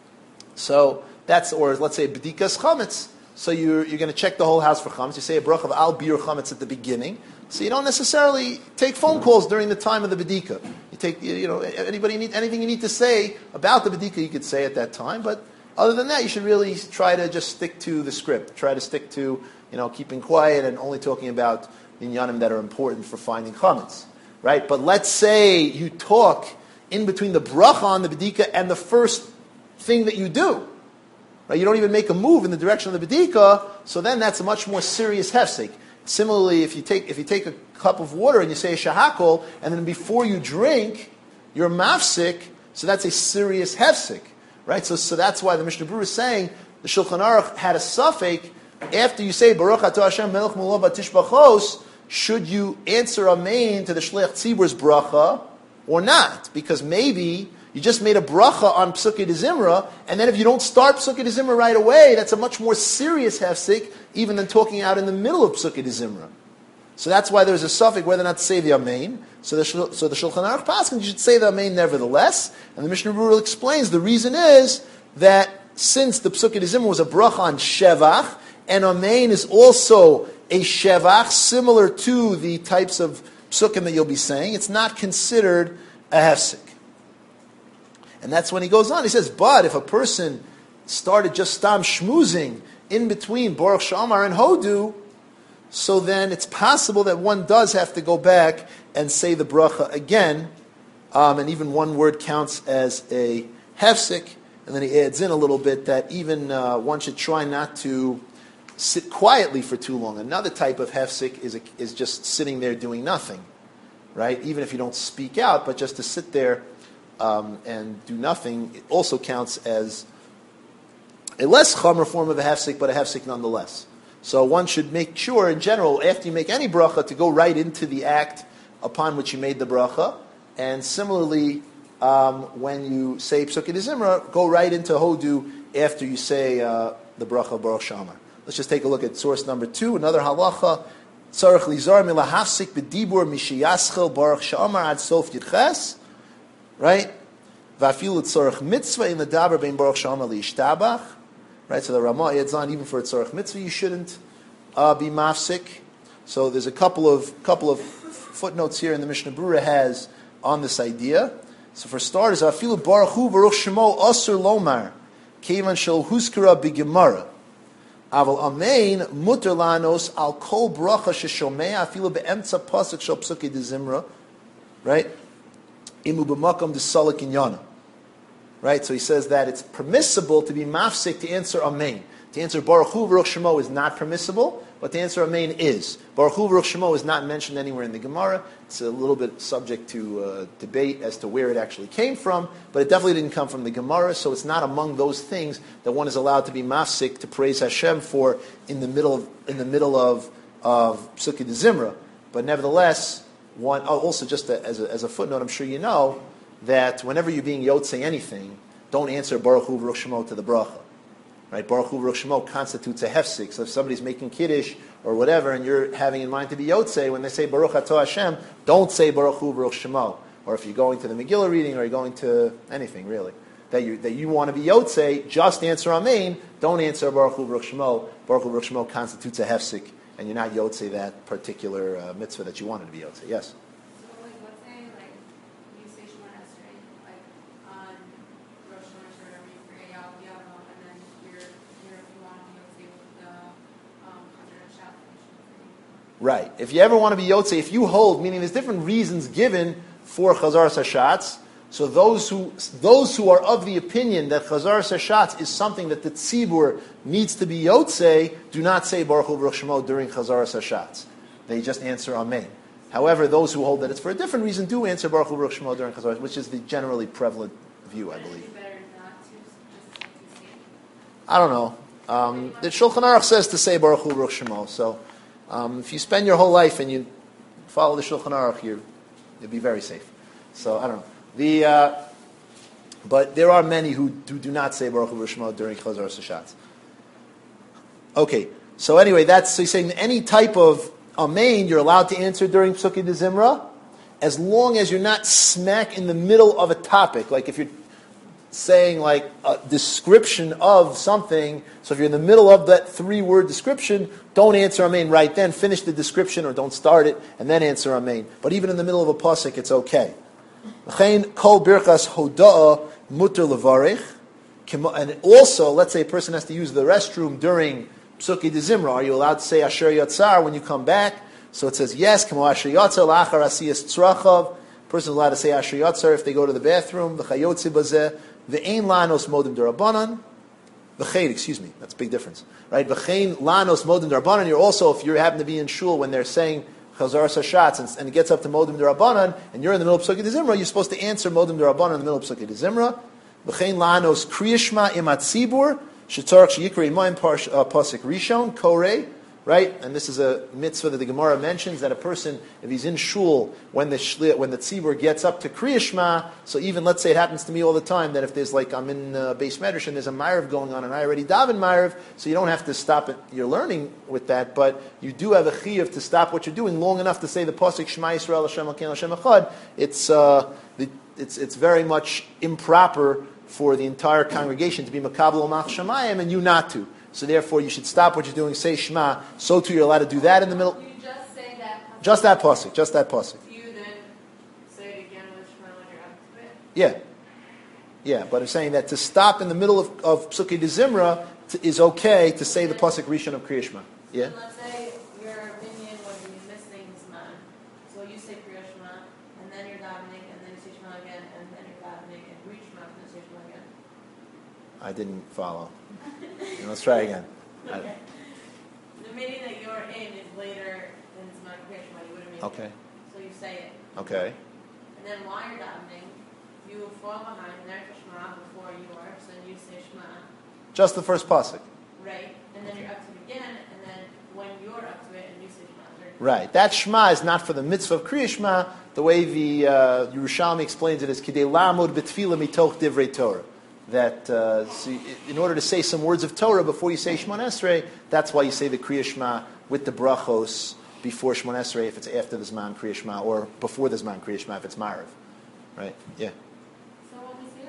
So that's, or let's say b'dikas chametz. So you're going to check the whole house for chametz. You say a bracha of al bir chametz at the beginning. So you don't necessarily take phone calls during the time of the bedika. You take, anything you need to say about the bedika, you could say at that time. But other than that, you should really try to just stick to the script. Try to stick to, keeping quiet and only talking about the inyanim that are important for finding chametz, right? But let's say you talk in between the bracha on the bedika and the first thing that you do. Right? You don't even make a move in the direction of the bedika, so then that's a much more serious hefsek. Similarly, if you take a cup of water and you say a shahakol, and then before you drink, you're mafsik, so that's a serious hefsek. Right? So that's why the Mishnah Berurah is saying, the Shulchan Aruch had a suffix, after you say, Baruch Atah Hashem melech mulov batishbachos, should you answer amen to the Shliach Tzibur's bracha, or not? Because maybe you just made a bracha on Psukei de Zimra, and then if you don't start Psukei de Zimra right away, that's a much more serious hefsek, even than talking out in the middle of Psukei de Zimra. So that's why there's a suffix whether or not to say the Amen. So the Shulchan Aruch Paskin, you should say the Amen nevertheless. And the Mishnah Berurah explains the reason is that since the Psukei de Zimra was a bracha on Shevach, and Amen is also a Shevach, similar to the types of Psukim that you'll be saying, it's not considered a Hefsek. And that's when he goes on. He says, but if a person started just stam shmoozing in between Baruch She'amar and Hodu, so then it's possible that one does have to go back and say the bracha again, and even one word counts as a hefsek, and then he adds in a little bit that even one should try not to sit quietly for too long. Another type of hefsek is just sitting there doing nothing, right? Even if you don't speak out, but just to sit there and do nothing, it also counts as a less chomer form of a hefsek, but a hefsek nonetheless. So one should make sure, in general, after you make any bracha, to go right into the act upon which you made the bracha. And similarly, when you say Psukei de Zimra, go right into Hodu after you say the bracha Baruch She'amar. Let's just take a look at source number 2, another halacha. Tzarech lizar milahafsik b'dibur mishiyaschel Baruch She'amar ad sof yitches. Right? Va'afilu tzarech mitzvah in the daber bein Baruch She'amar li'ishtabach. Right, so the Ramah adds on, even for a tzarech mitzvah, you shouldn't be mafsik. So there's a couple of footnotes here in the Mishnah Berurah has on this idea. So for starters, afilu baruch hu baruch shemo asur lomar kevan shel huskara b'gemara aval amein muter lanos al kol bracha sheshomea afilu beemtza pasuk shel Psukei de Zimra, right? Imu b'makam d'salik inyana. Right, so he says that it's permissible to be mafsik to answer Amen. To answer Baruch Hu Baruch Shemo is not permissible, but to answer Amen is. Baruch Hu Baruch Shemo is not mentioned anywhere in the Gemara. It's a little bit subject to debate as to where it actually came from, but it definitely didn't come from the Gemara, so it's not among those things that one is allowed to be mafsik to praise Hashem for in the middle of Psukei de Zimra. But nevertheless, also just as a footnote, I'm sure you know that whenever you're being yotzei anything, don't answer Baruch Hu Baruch Shemo to the bracha. Right? Baruch Hu Baruch Shemo constitutes a hefsek. So if somebody's making kiddush or whatever, and you're having in mind to be yotzei, when they say Baruch Atah Hashem, don't say Baruch Hu Baruch Shemo. Or if you're going to the Megillah reading, or you're going to anything really that you want to be yotzei, just answer Amen. Don't answer Baruch Hu Baruch Shemo. Baruch Hu Baruch Shemo constitutes a hefsek, and you're not yotzei that particular mitzvah that you wanted to be yotzei. Yes. Right. If you ever want to be yotzei, if you hold, meaning there's different reasons given for chazaras hashatz. So those who are of the opinion that chazaras hashatz is something that the tzibur needs to be yotzei, do not say Baruch Hu Baruch Shemo during chazaras hashatz. They just answer Amen. However, those who hold that it's for a different reason do answer Baruch Hu Baruch Shemo during chazaras, which is the generally prevalent view, I believe. I don't know. The Shulchan Aruch says to say Baruch Hu Baruch Shemo, so. If you spend your whole life and you follow the Shulchan Aruch, you'll be very safe. So I don't know. But there are many who do not say Baruch Hu Baruch Shemo during Chazaras Hashatz. Okay, so anyway, so he's saying any type of Amen you're allowed to answer during Psukei de Zimra, as long as you're not smack in the middle of a topic. Like if you're saying like a description of something, so if you're in the middle of that 3-word description, don't answer Amen right then. Finish the description or don't start it and then answer Amen. But even in the middle of a pasuk, it's okay. Kol birchas hoda'ah muter levarich. And also, let's say a person has to use the restroom during Psukei de Zimra. Are you allowed to say Asher Yatzar when you come back? So it says yes. Kemo Asher Yatzar lachar asiyas tzrachav. Person is allowed to say Asher Yatzar if they go to the bathroom. V'chayotzi bazeh. V'ein lanos modim derabanan. Excuse me, that's a big difference, right? V'chein lanos modim derabanan. You're also, if you happen to be in shul when they're saying chazaras hashatz and it gets up to modim derabanan, and you're in the middle of Psukei de Zimra, you're supposed to answer modim derabanan in the middle of Psukei de Zimra. V'chein lanos kriyishma imat tzibur shetzarach sheyikra imayim pasuk rishon korei right? And this is a mitzvah that the Gemara mentions, that a person, if he's in shul, when the tzibur gets up to Kriya Shema, so even, let's say it happens to me all the time, that if there's like, I'm in Beis Medrash and there's a Ma'ariv going on and I already daven Ma'ariv, so you don't have to stop it, you're learning with that, but you do have a chiyuv to stop what you're doing long enough to say the pasuk Shema Yisrael Hashem Elokeinu Hashem Echad. It's very much improper for the entire congregation to be makabel mach shamayim and you not to. So therefore, you should stop what you're doing, say Shema. So too, you're allowed to do that in the middle. You just say that. Just that pasuk. Just that pasuk. Do you then say it again with Shema when you're up to it? Yeah, yeah. But I'm saying that to stop in the middle of Psukei de Zimra is okay to say the pasuk Rishon of Kriya Shema. Yeah. And let's say your opinion was you're missing Zman, so you say Kriya Shema, and then you're davening, and then you say Shema again, and then you're davening, and read Shema, and then say Shema again. I didn't follow. Let's try again. Okay. The meaning that you're in is later than Zman Kriya Shema. You would have made Okay. it. So you say it. Okay. And then while you're davening, you fall behind and there's Shema before you are, so then you say Shema, Just the first pasuk. right? And then you're up to it again, and then when you're up to it and you say Shema, Right. That Shema is not for the mitzvah of Kriya Shema. The way the Yerushalmi explains it is Kidei lamod b'tefila mitoch divrei Torah. That in order to say some words of Torah before you say Shemon Esrei, that's why you say the Kriya Shema with the brachos before Shemon Esrei if it's after the Zman Kriya Shema, or before the Zman Kriya Shema if it's Ma'ariv. Right? Yeah. So when we say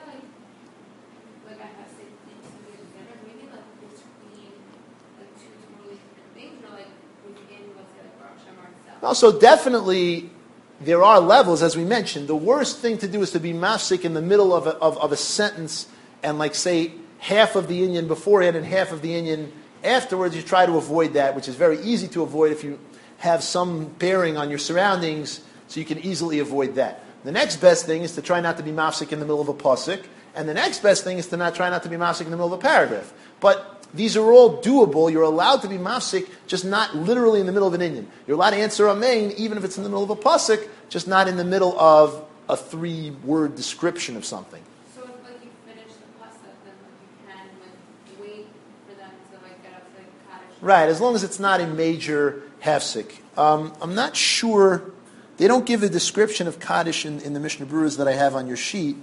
like I have said things to be together, maybe like between like two totally different things, or like within what's like Baruch Shamar itself. Also, definitely, there are levels, as we mentioned. The worst thing to do is to be mafsik in the middle of a sentence and like say half of the inyan beforehand and half of the inyan afterwards. You try to avoid that, which is very easy to avoid if you have some bearing on your surroundings, so you can easily avoid that. The next best thing is to try not to be mafsik in the middle of a pasuk, and the next best thing is to try not to be mafsik in the middle of a paragraph. But these are all doable. You're allowed to be mafsik, just not literally in the middle of an inyan. You're allowed to answer amen, even if it's in the middle of a pasuk, just not in the middle of a 3-word description of something. So if like you finish the pasuk, then like you can like wait for them to like get up to like Kaddish. Right, as long as it's not a major hefsek. I'm not sure. They don't give a description of Kaddish in the Mishnah Berurah that I have on your sheet.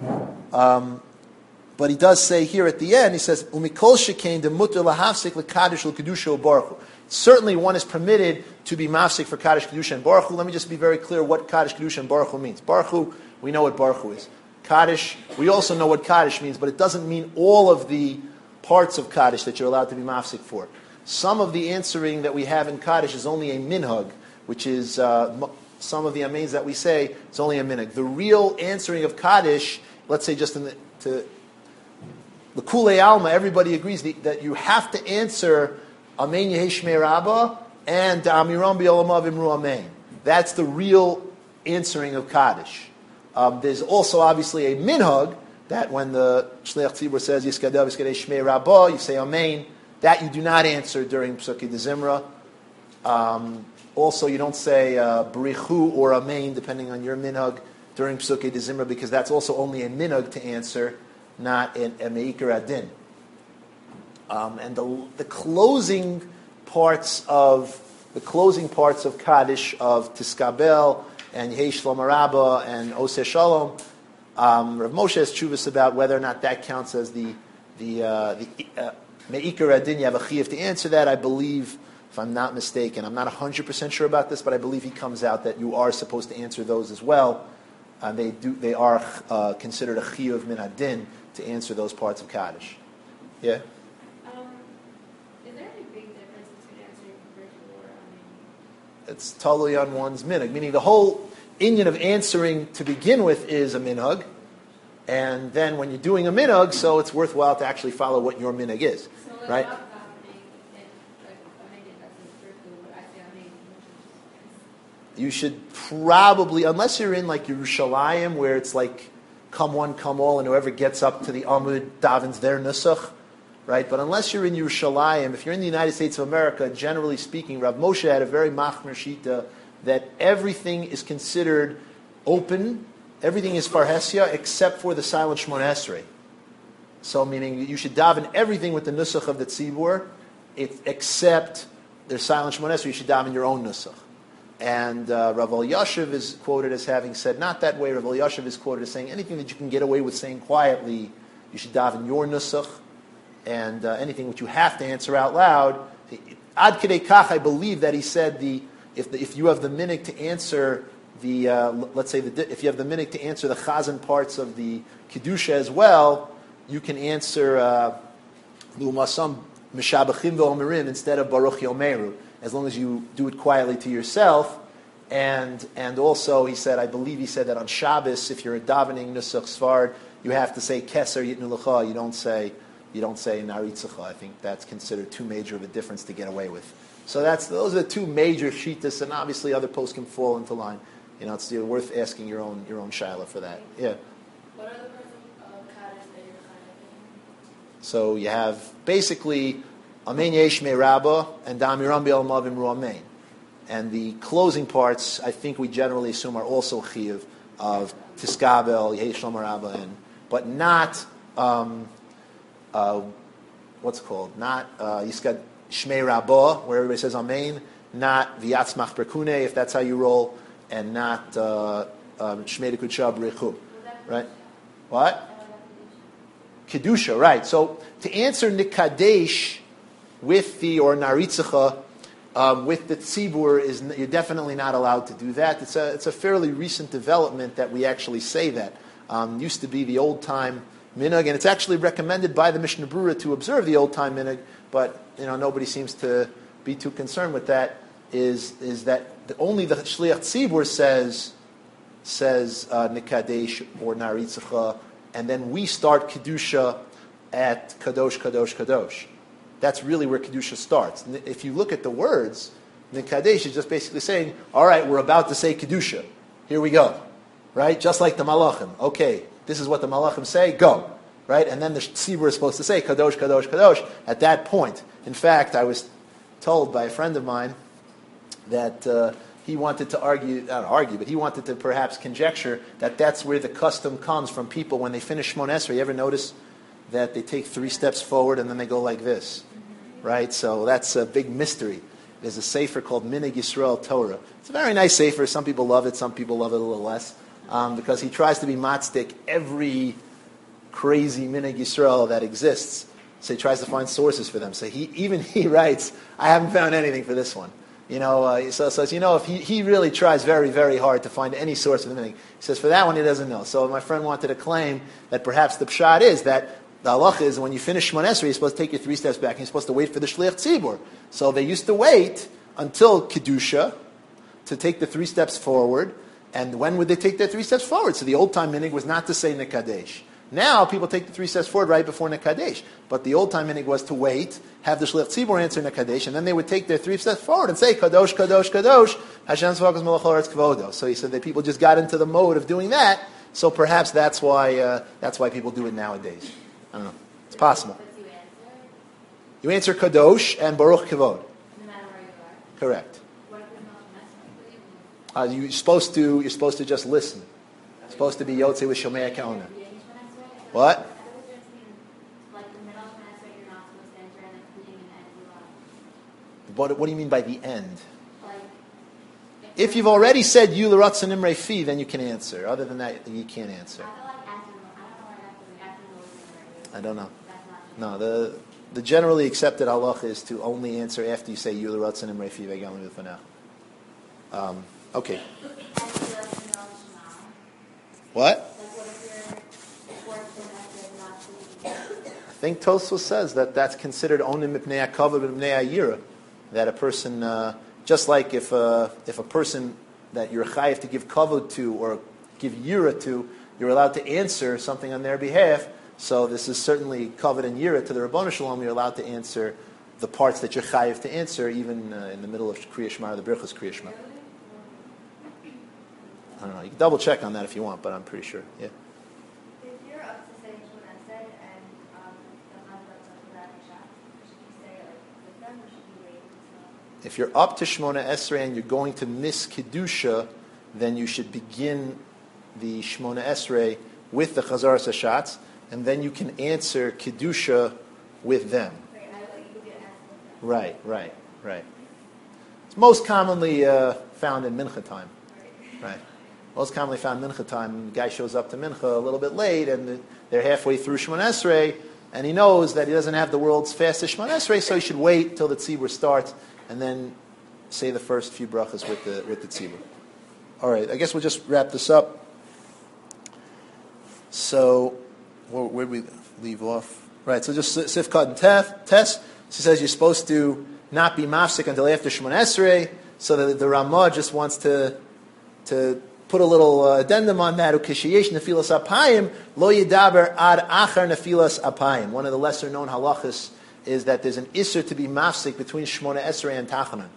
But he does say here at the end, he says, "Umikol shekain de muter lahafsik lekaddish lekadusha baruch hu." Certainly, one is permitted to be mafsik for kaddish kedusha and baruch hu. Let me just be very clear what kaddish kedusha and baruch hu means. Baruch hu, we know what baruch hu is. Kaddish, we also know what kaddish means, but it doesn't mean all of the parts of kaddish that you're allowed to be mafsik for. Some of the answering that we have in kaddish is only a minhag, which is some of the amens that we say, it's only a minhag. The real answering of kaddish, let's say just to the Kulei Alma, everybody agrees that you have to answer Amen Yehi Shmei Rabbah and Amiram B'Olamav Imru Amen. That's the real answering of Kaddish. There's also obviously a minhag that when the Shliach Tzibur says Yiskadav Yiskadei Shmei Rabbah, you say Amen. That you do not answer during Psukei de Zimra. Also, you don't say Barichu or Amen, depending on your minhag, during Psukei de Zimra, because that's also only a minhag to answer, not a meikar adin. And the closing parts of Kaddish of Tiskabel and Yehi Shlom Rabbah and Oseh Shalom, Rav Moshe has tshuvas about whether or not that counts as the meikar adin. You have a chiyuv to answer that. I believe, if I'm not mistaken, I'm not 100% sure about this, but I believe he comes out that you are supposed to answer those as well. They are considered a chiyuv min hadin to answer those parts of Kaddish. Yeah? Is there any big difference between answering Barichu or Amen? It's totally on one's minhag, meaning the whole inyan of answering to begin with is a minhag, and then when you're doing a minhag, so it's worthwhile to actually follow what your minhag is. So like right? not davening and like Amen that's Barichu, but I say Amen. You should probably, unless you're in like Yerushalayim, where it's like come one, come all, and whoever gets up to the Amud davens their nusach, right? But unless you're in Yerushalayim, if you're in the United States of America, generally speaking, Rav Moshe had a very machmer shita that everything is considered open, everything is farhesia, except for the silent Shmon Esrei. So meaning you should daven everything with the nusach of the tzibur, except there's silent Shemona Esrei, you should daven your own nusach. And Rav Elyashiv is quoted as having said not that way. Rav Elyashiv is quoted as saying anything that you can get away with saying quietly, you should daven your nusach, and anything which you have to answer out loud. Ad Kedei Kach, I believe that he said if you have the minhag to answer the let's say if you have the minhag to answer the chazan parts of the kedusha as well, you can answer Lu'umasam Mishabachim V'Omerim instead of Baruch Yomeru, as long as you do it quietly to yourself. And also I believe he said that on Shabbos, if you're a davening Nusach Sfard, you have to say Keser Yitnu L'cha. You don't say Naritzacha. I think that's considered too major of a difference to get away with. So those are the two major shittas, and obviously other posts can fall into line. It's worth asking your own shaila for that. Yeah. What are the kaddish that you're kind So you have basically Amen Yesh Me Rabba and Damiram Be'el Mavim Ru Amen. And the closing parts, I think we generally assume, are also chiyuv of Tiskabel, Yehi Shlomo Rabba, but not what's it called? Not Yiskad Shmei Rabba, where everybody says Amen. Not V'yatzmach Berkune, if that's how you roll, and not Shmei Dekudsha B'rechu. Right? What? Kedusha, right. So to answer Nikadesh with or Naritzacha with the tzibur, you're definitely not allowed to do that. It's a fairly recent development that we actually say that. Used to be the old time minhag, and it's actually recommended by the Mishnah Berurah to observe the old time minhag, but nobody seems to be too concerned with that. Is that only the shliach tzibur says nikadesh or naritzacha, and then we start kedusha at kadosh kadosh kadosh. That's really where kedusha starts. If you look at the words, nikadesh is just basically saying, all right, we're about to say kedusha. Here we go, right? Just like the malachim. Okay, this is what the malachim say. Go, right? And then the tzibur is supposed to say kadosh kadosh kadosh at that point. In fact, I was told by a friend of mine that he wanted to but he wanted to perhaps conjecture that that's where the custom comes from people when they finish Shmona Esrei. You ever notice that they take 3 steps forward and then they go like this, right? So that's a big mystery. There's a sefer called Minhag Yisrael Torah. It's a very nice sefer. Some people love it, some people love it a little less, because he tries to be matzdik every crazy Minhag Yisrael that exists. So he tries to find sources for them. So he writes, I haven't found anything for this one. If he really tries very, very hard to find any source of the minhag. He says for that one he doesn't know. So my friend wanted to claim that perhaps the pshat is that the halacha is when you finish Shmona Esrei, you're supposed to take your 3 steps back and you're supposed to wait for the shliach tzibur. So they used to wait until kedusha to take the 3 steps forward. And when would they take their 3 steps forward? So the old time minhag was not to say nekadesh. Now people take the 3 steps forward right before nekadesh. But the old time minhag was to wait, have the shliach tzibur answer nekadesh, and then they would take their 3 steps forward and say kadosh kadosh kadosh Hashem tzvakas melech haaretz kvodo. So he said that people just got into the mode of doing that. So perhaps that's why people do it nowadays. I don't know. It's possible. You answer kadosh and baruch kavod. No matter where you are. Correct. What if it's not You're supposed to just listen. You're supposed to be yotzei with shomei kaona. What? Like the middle of Shmona Esrei, you're not supposed to enter, and the beginning and end you are. What do you mean by the end? Like, If you've already said you l'ratzon imrei fi, then you can answer. Other than that, you can't answer. I feel like after the I don't know. that's not No, the generally accepted halacha is to only answer after you say you l'ratzon imrei fi v'gam l'fanach. Okay. What? I think Tosfos says that that's considered onim mipnei hakavod mipnei hayira. That a person, just like if a person that you're chayiv to give kavod to or give yira to, you're allowed to answer something on their behalf. So this is certainly kavod and yira to the Rabbanu Shalom. You're allowed to answer the parts that you're chayiv to answer, even in the middle of Kriya Shema or the Birchas Kriya Shema. I don't know. You can double check on that if you want, but I'm pretty sure. Yeah. If you're up to saying Shmona Esrei and the concept of that shot, should you say it with them or should you wait until? If you're up to Shmona Esrei and you're going to miss Kedusha, then you should begin the Shmona Esrei with the Chazaras Hashatz, and then you can answer Kedusha with them. Right, I like you get asked with them. Right. most commonly found in Mincha time. Right. Most commonly found Mincha time. The guy shows up to Mincha a little bit late, and they're halfway through Shemon Esrei, and he knows that he doesn't have the world's fastest Shemon Esrei, so he should wait till the tzibur starts, and then say the first few brachas with the tzibur. All right, I guess we'll just wrap this up. So, where did we leave off? Right, so just Sifkat and Tes. She says you're supposed to not be mafsik until after Shemon Esrei, so that the Ramah just wants to put a little addendum on that. Ukishiyesh nefilas apayim lo yidaber ad achar nefilas apayim. One of the lesser known halachas is that there's an isser to be mafsik between Shemona Esrei and Tachanan.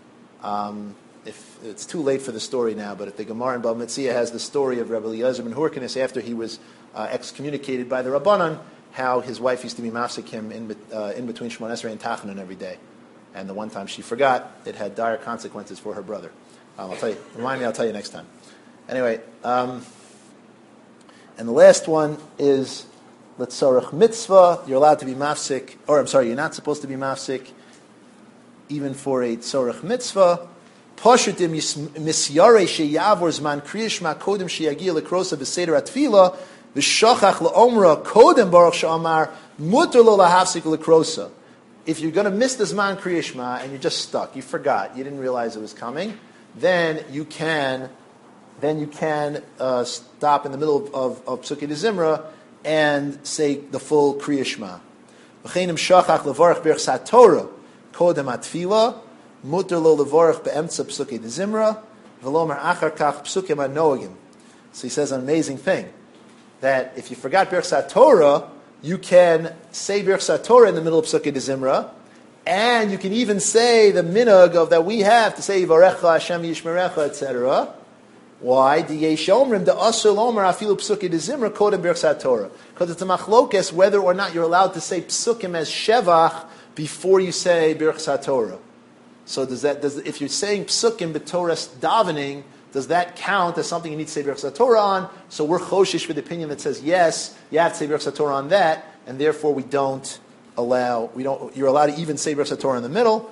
If it's too late for the story now, but if the Gemara in Bava Metzia has the story of Rebbe Eliezer ben Hurkinus after he was excommunicated by the Rabbanan, how his wife used to be mafsik him in between Shemona Esrei and Tachanan every day. And the one time she forgot, it had dire consequences for her brother. I'll tell you. Remind me, I'll tell you next time. Anyway, and the last one is L'tzorach mitzvah. You're allowed to be mafsik, you're not supposed to be mafsik even for a tzorach mitzvah. Poshutim misyare sheyavor zman kriyishma kodem sheyagia lekrosa b'seder atfila v'shachach leomra kodem baruch she'amar muter lo lahafsik lekrosa. If you're going to miss the zman kriyishma and you're just stuck, you forgot, you didn't realize it was coming, then you can stop in the middle of Psukei de Zimra and say the full kriyishma. V'cheinim shachach levarach berch satorah kodem atfila muter lo levarach be'emtza Psukei de Zimra v'lomer achar kach psukim anoagim. So he says an amazing thing, that if you forgot berch satorah, you can say berch satorah in the middle of Psukei de Zimra, and you can even say the minhag of that we have to say Yivarecha Hashem Yishmerecha, etc. Why? The Yeshomrim the Asur Lomer Afilu Psukei de Zimra Kodem berch satorah, because it's a machlokes whether or not you're allowed to say psukim as shevach before you say berch satorah. So if you're saying psukim b'toras davening, does that count as something you need to say berch satorah on? So we're choshish with the opinion that says yes, you have to say berch satorah on that, and therefore you're allowed to even say berch satorah in the middle.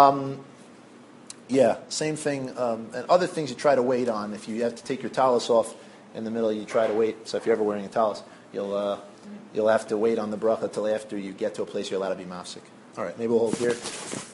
Same thing. And other things you try to wait on. If you have to take your talis off in the middle, you try to wait. So if you're ever wearing a talis, you'll have to wait on the bracha till after you get to a place you're allowed to be mafsik. All right, maybe we'll hold here.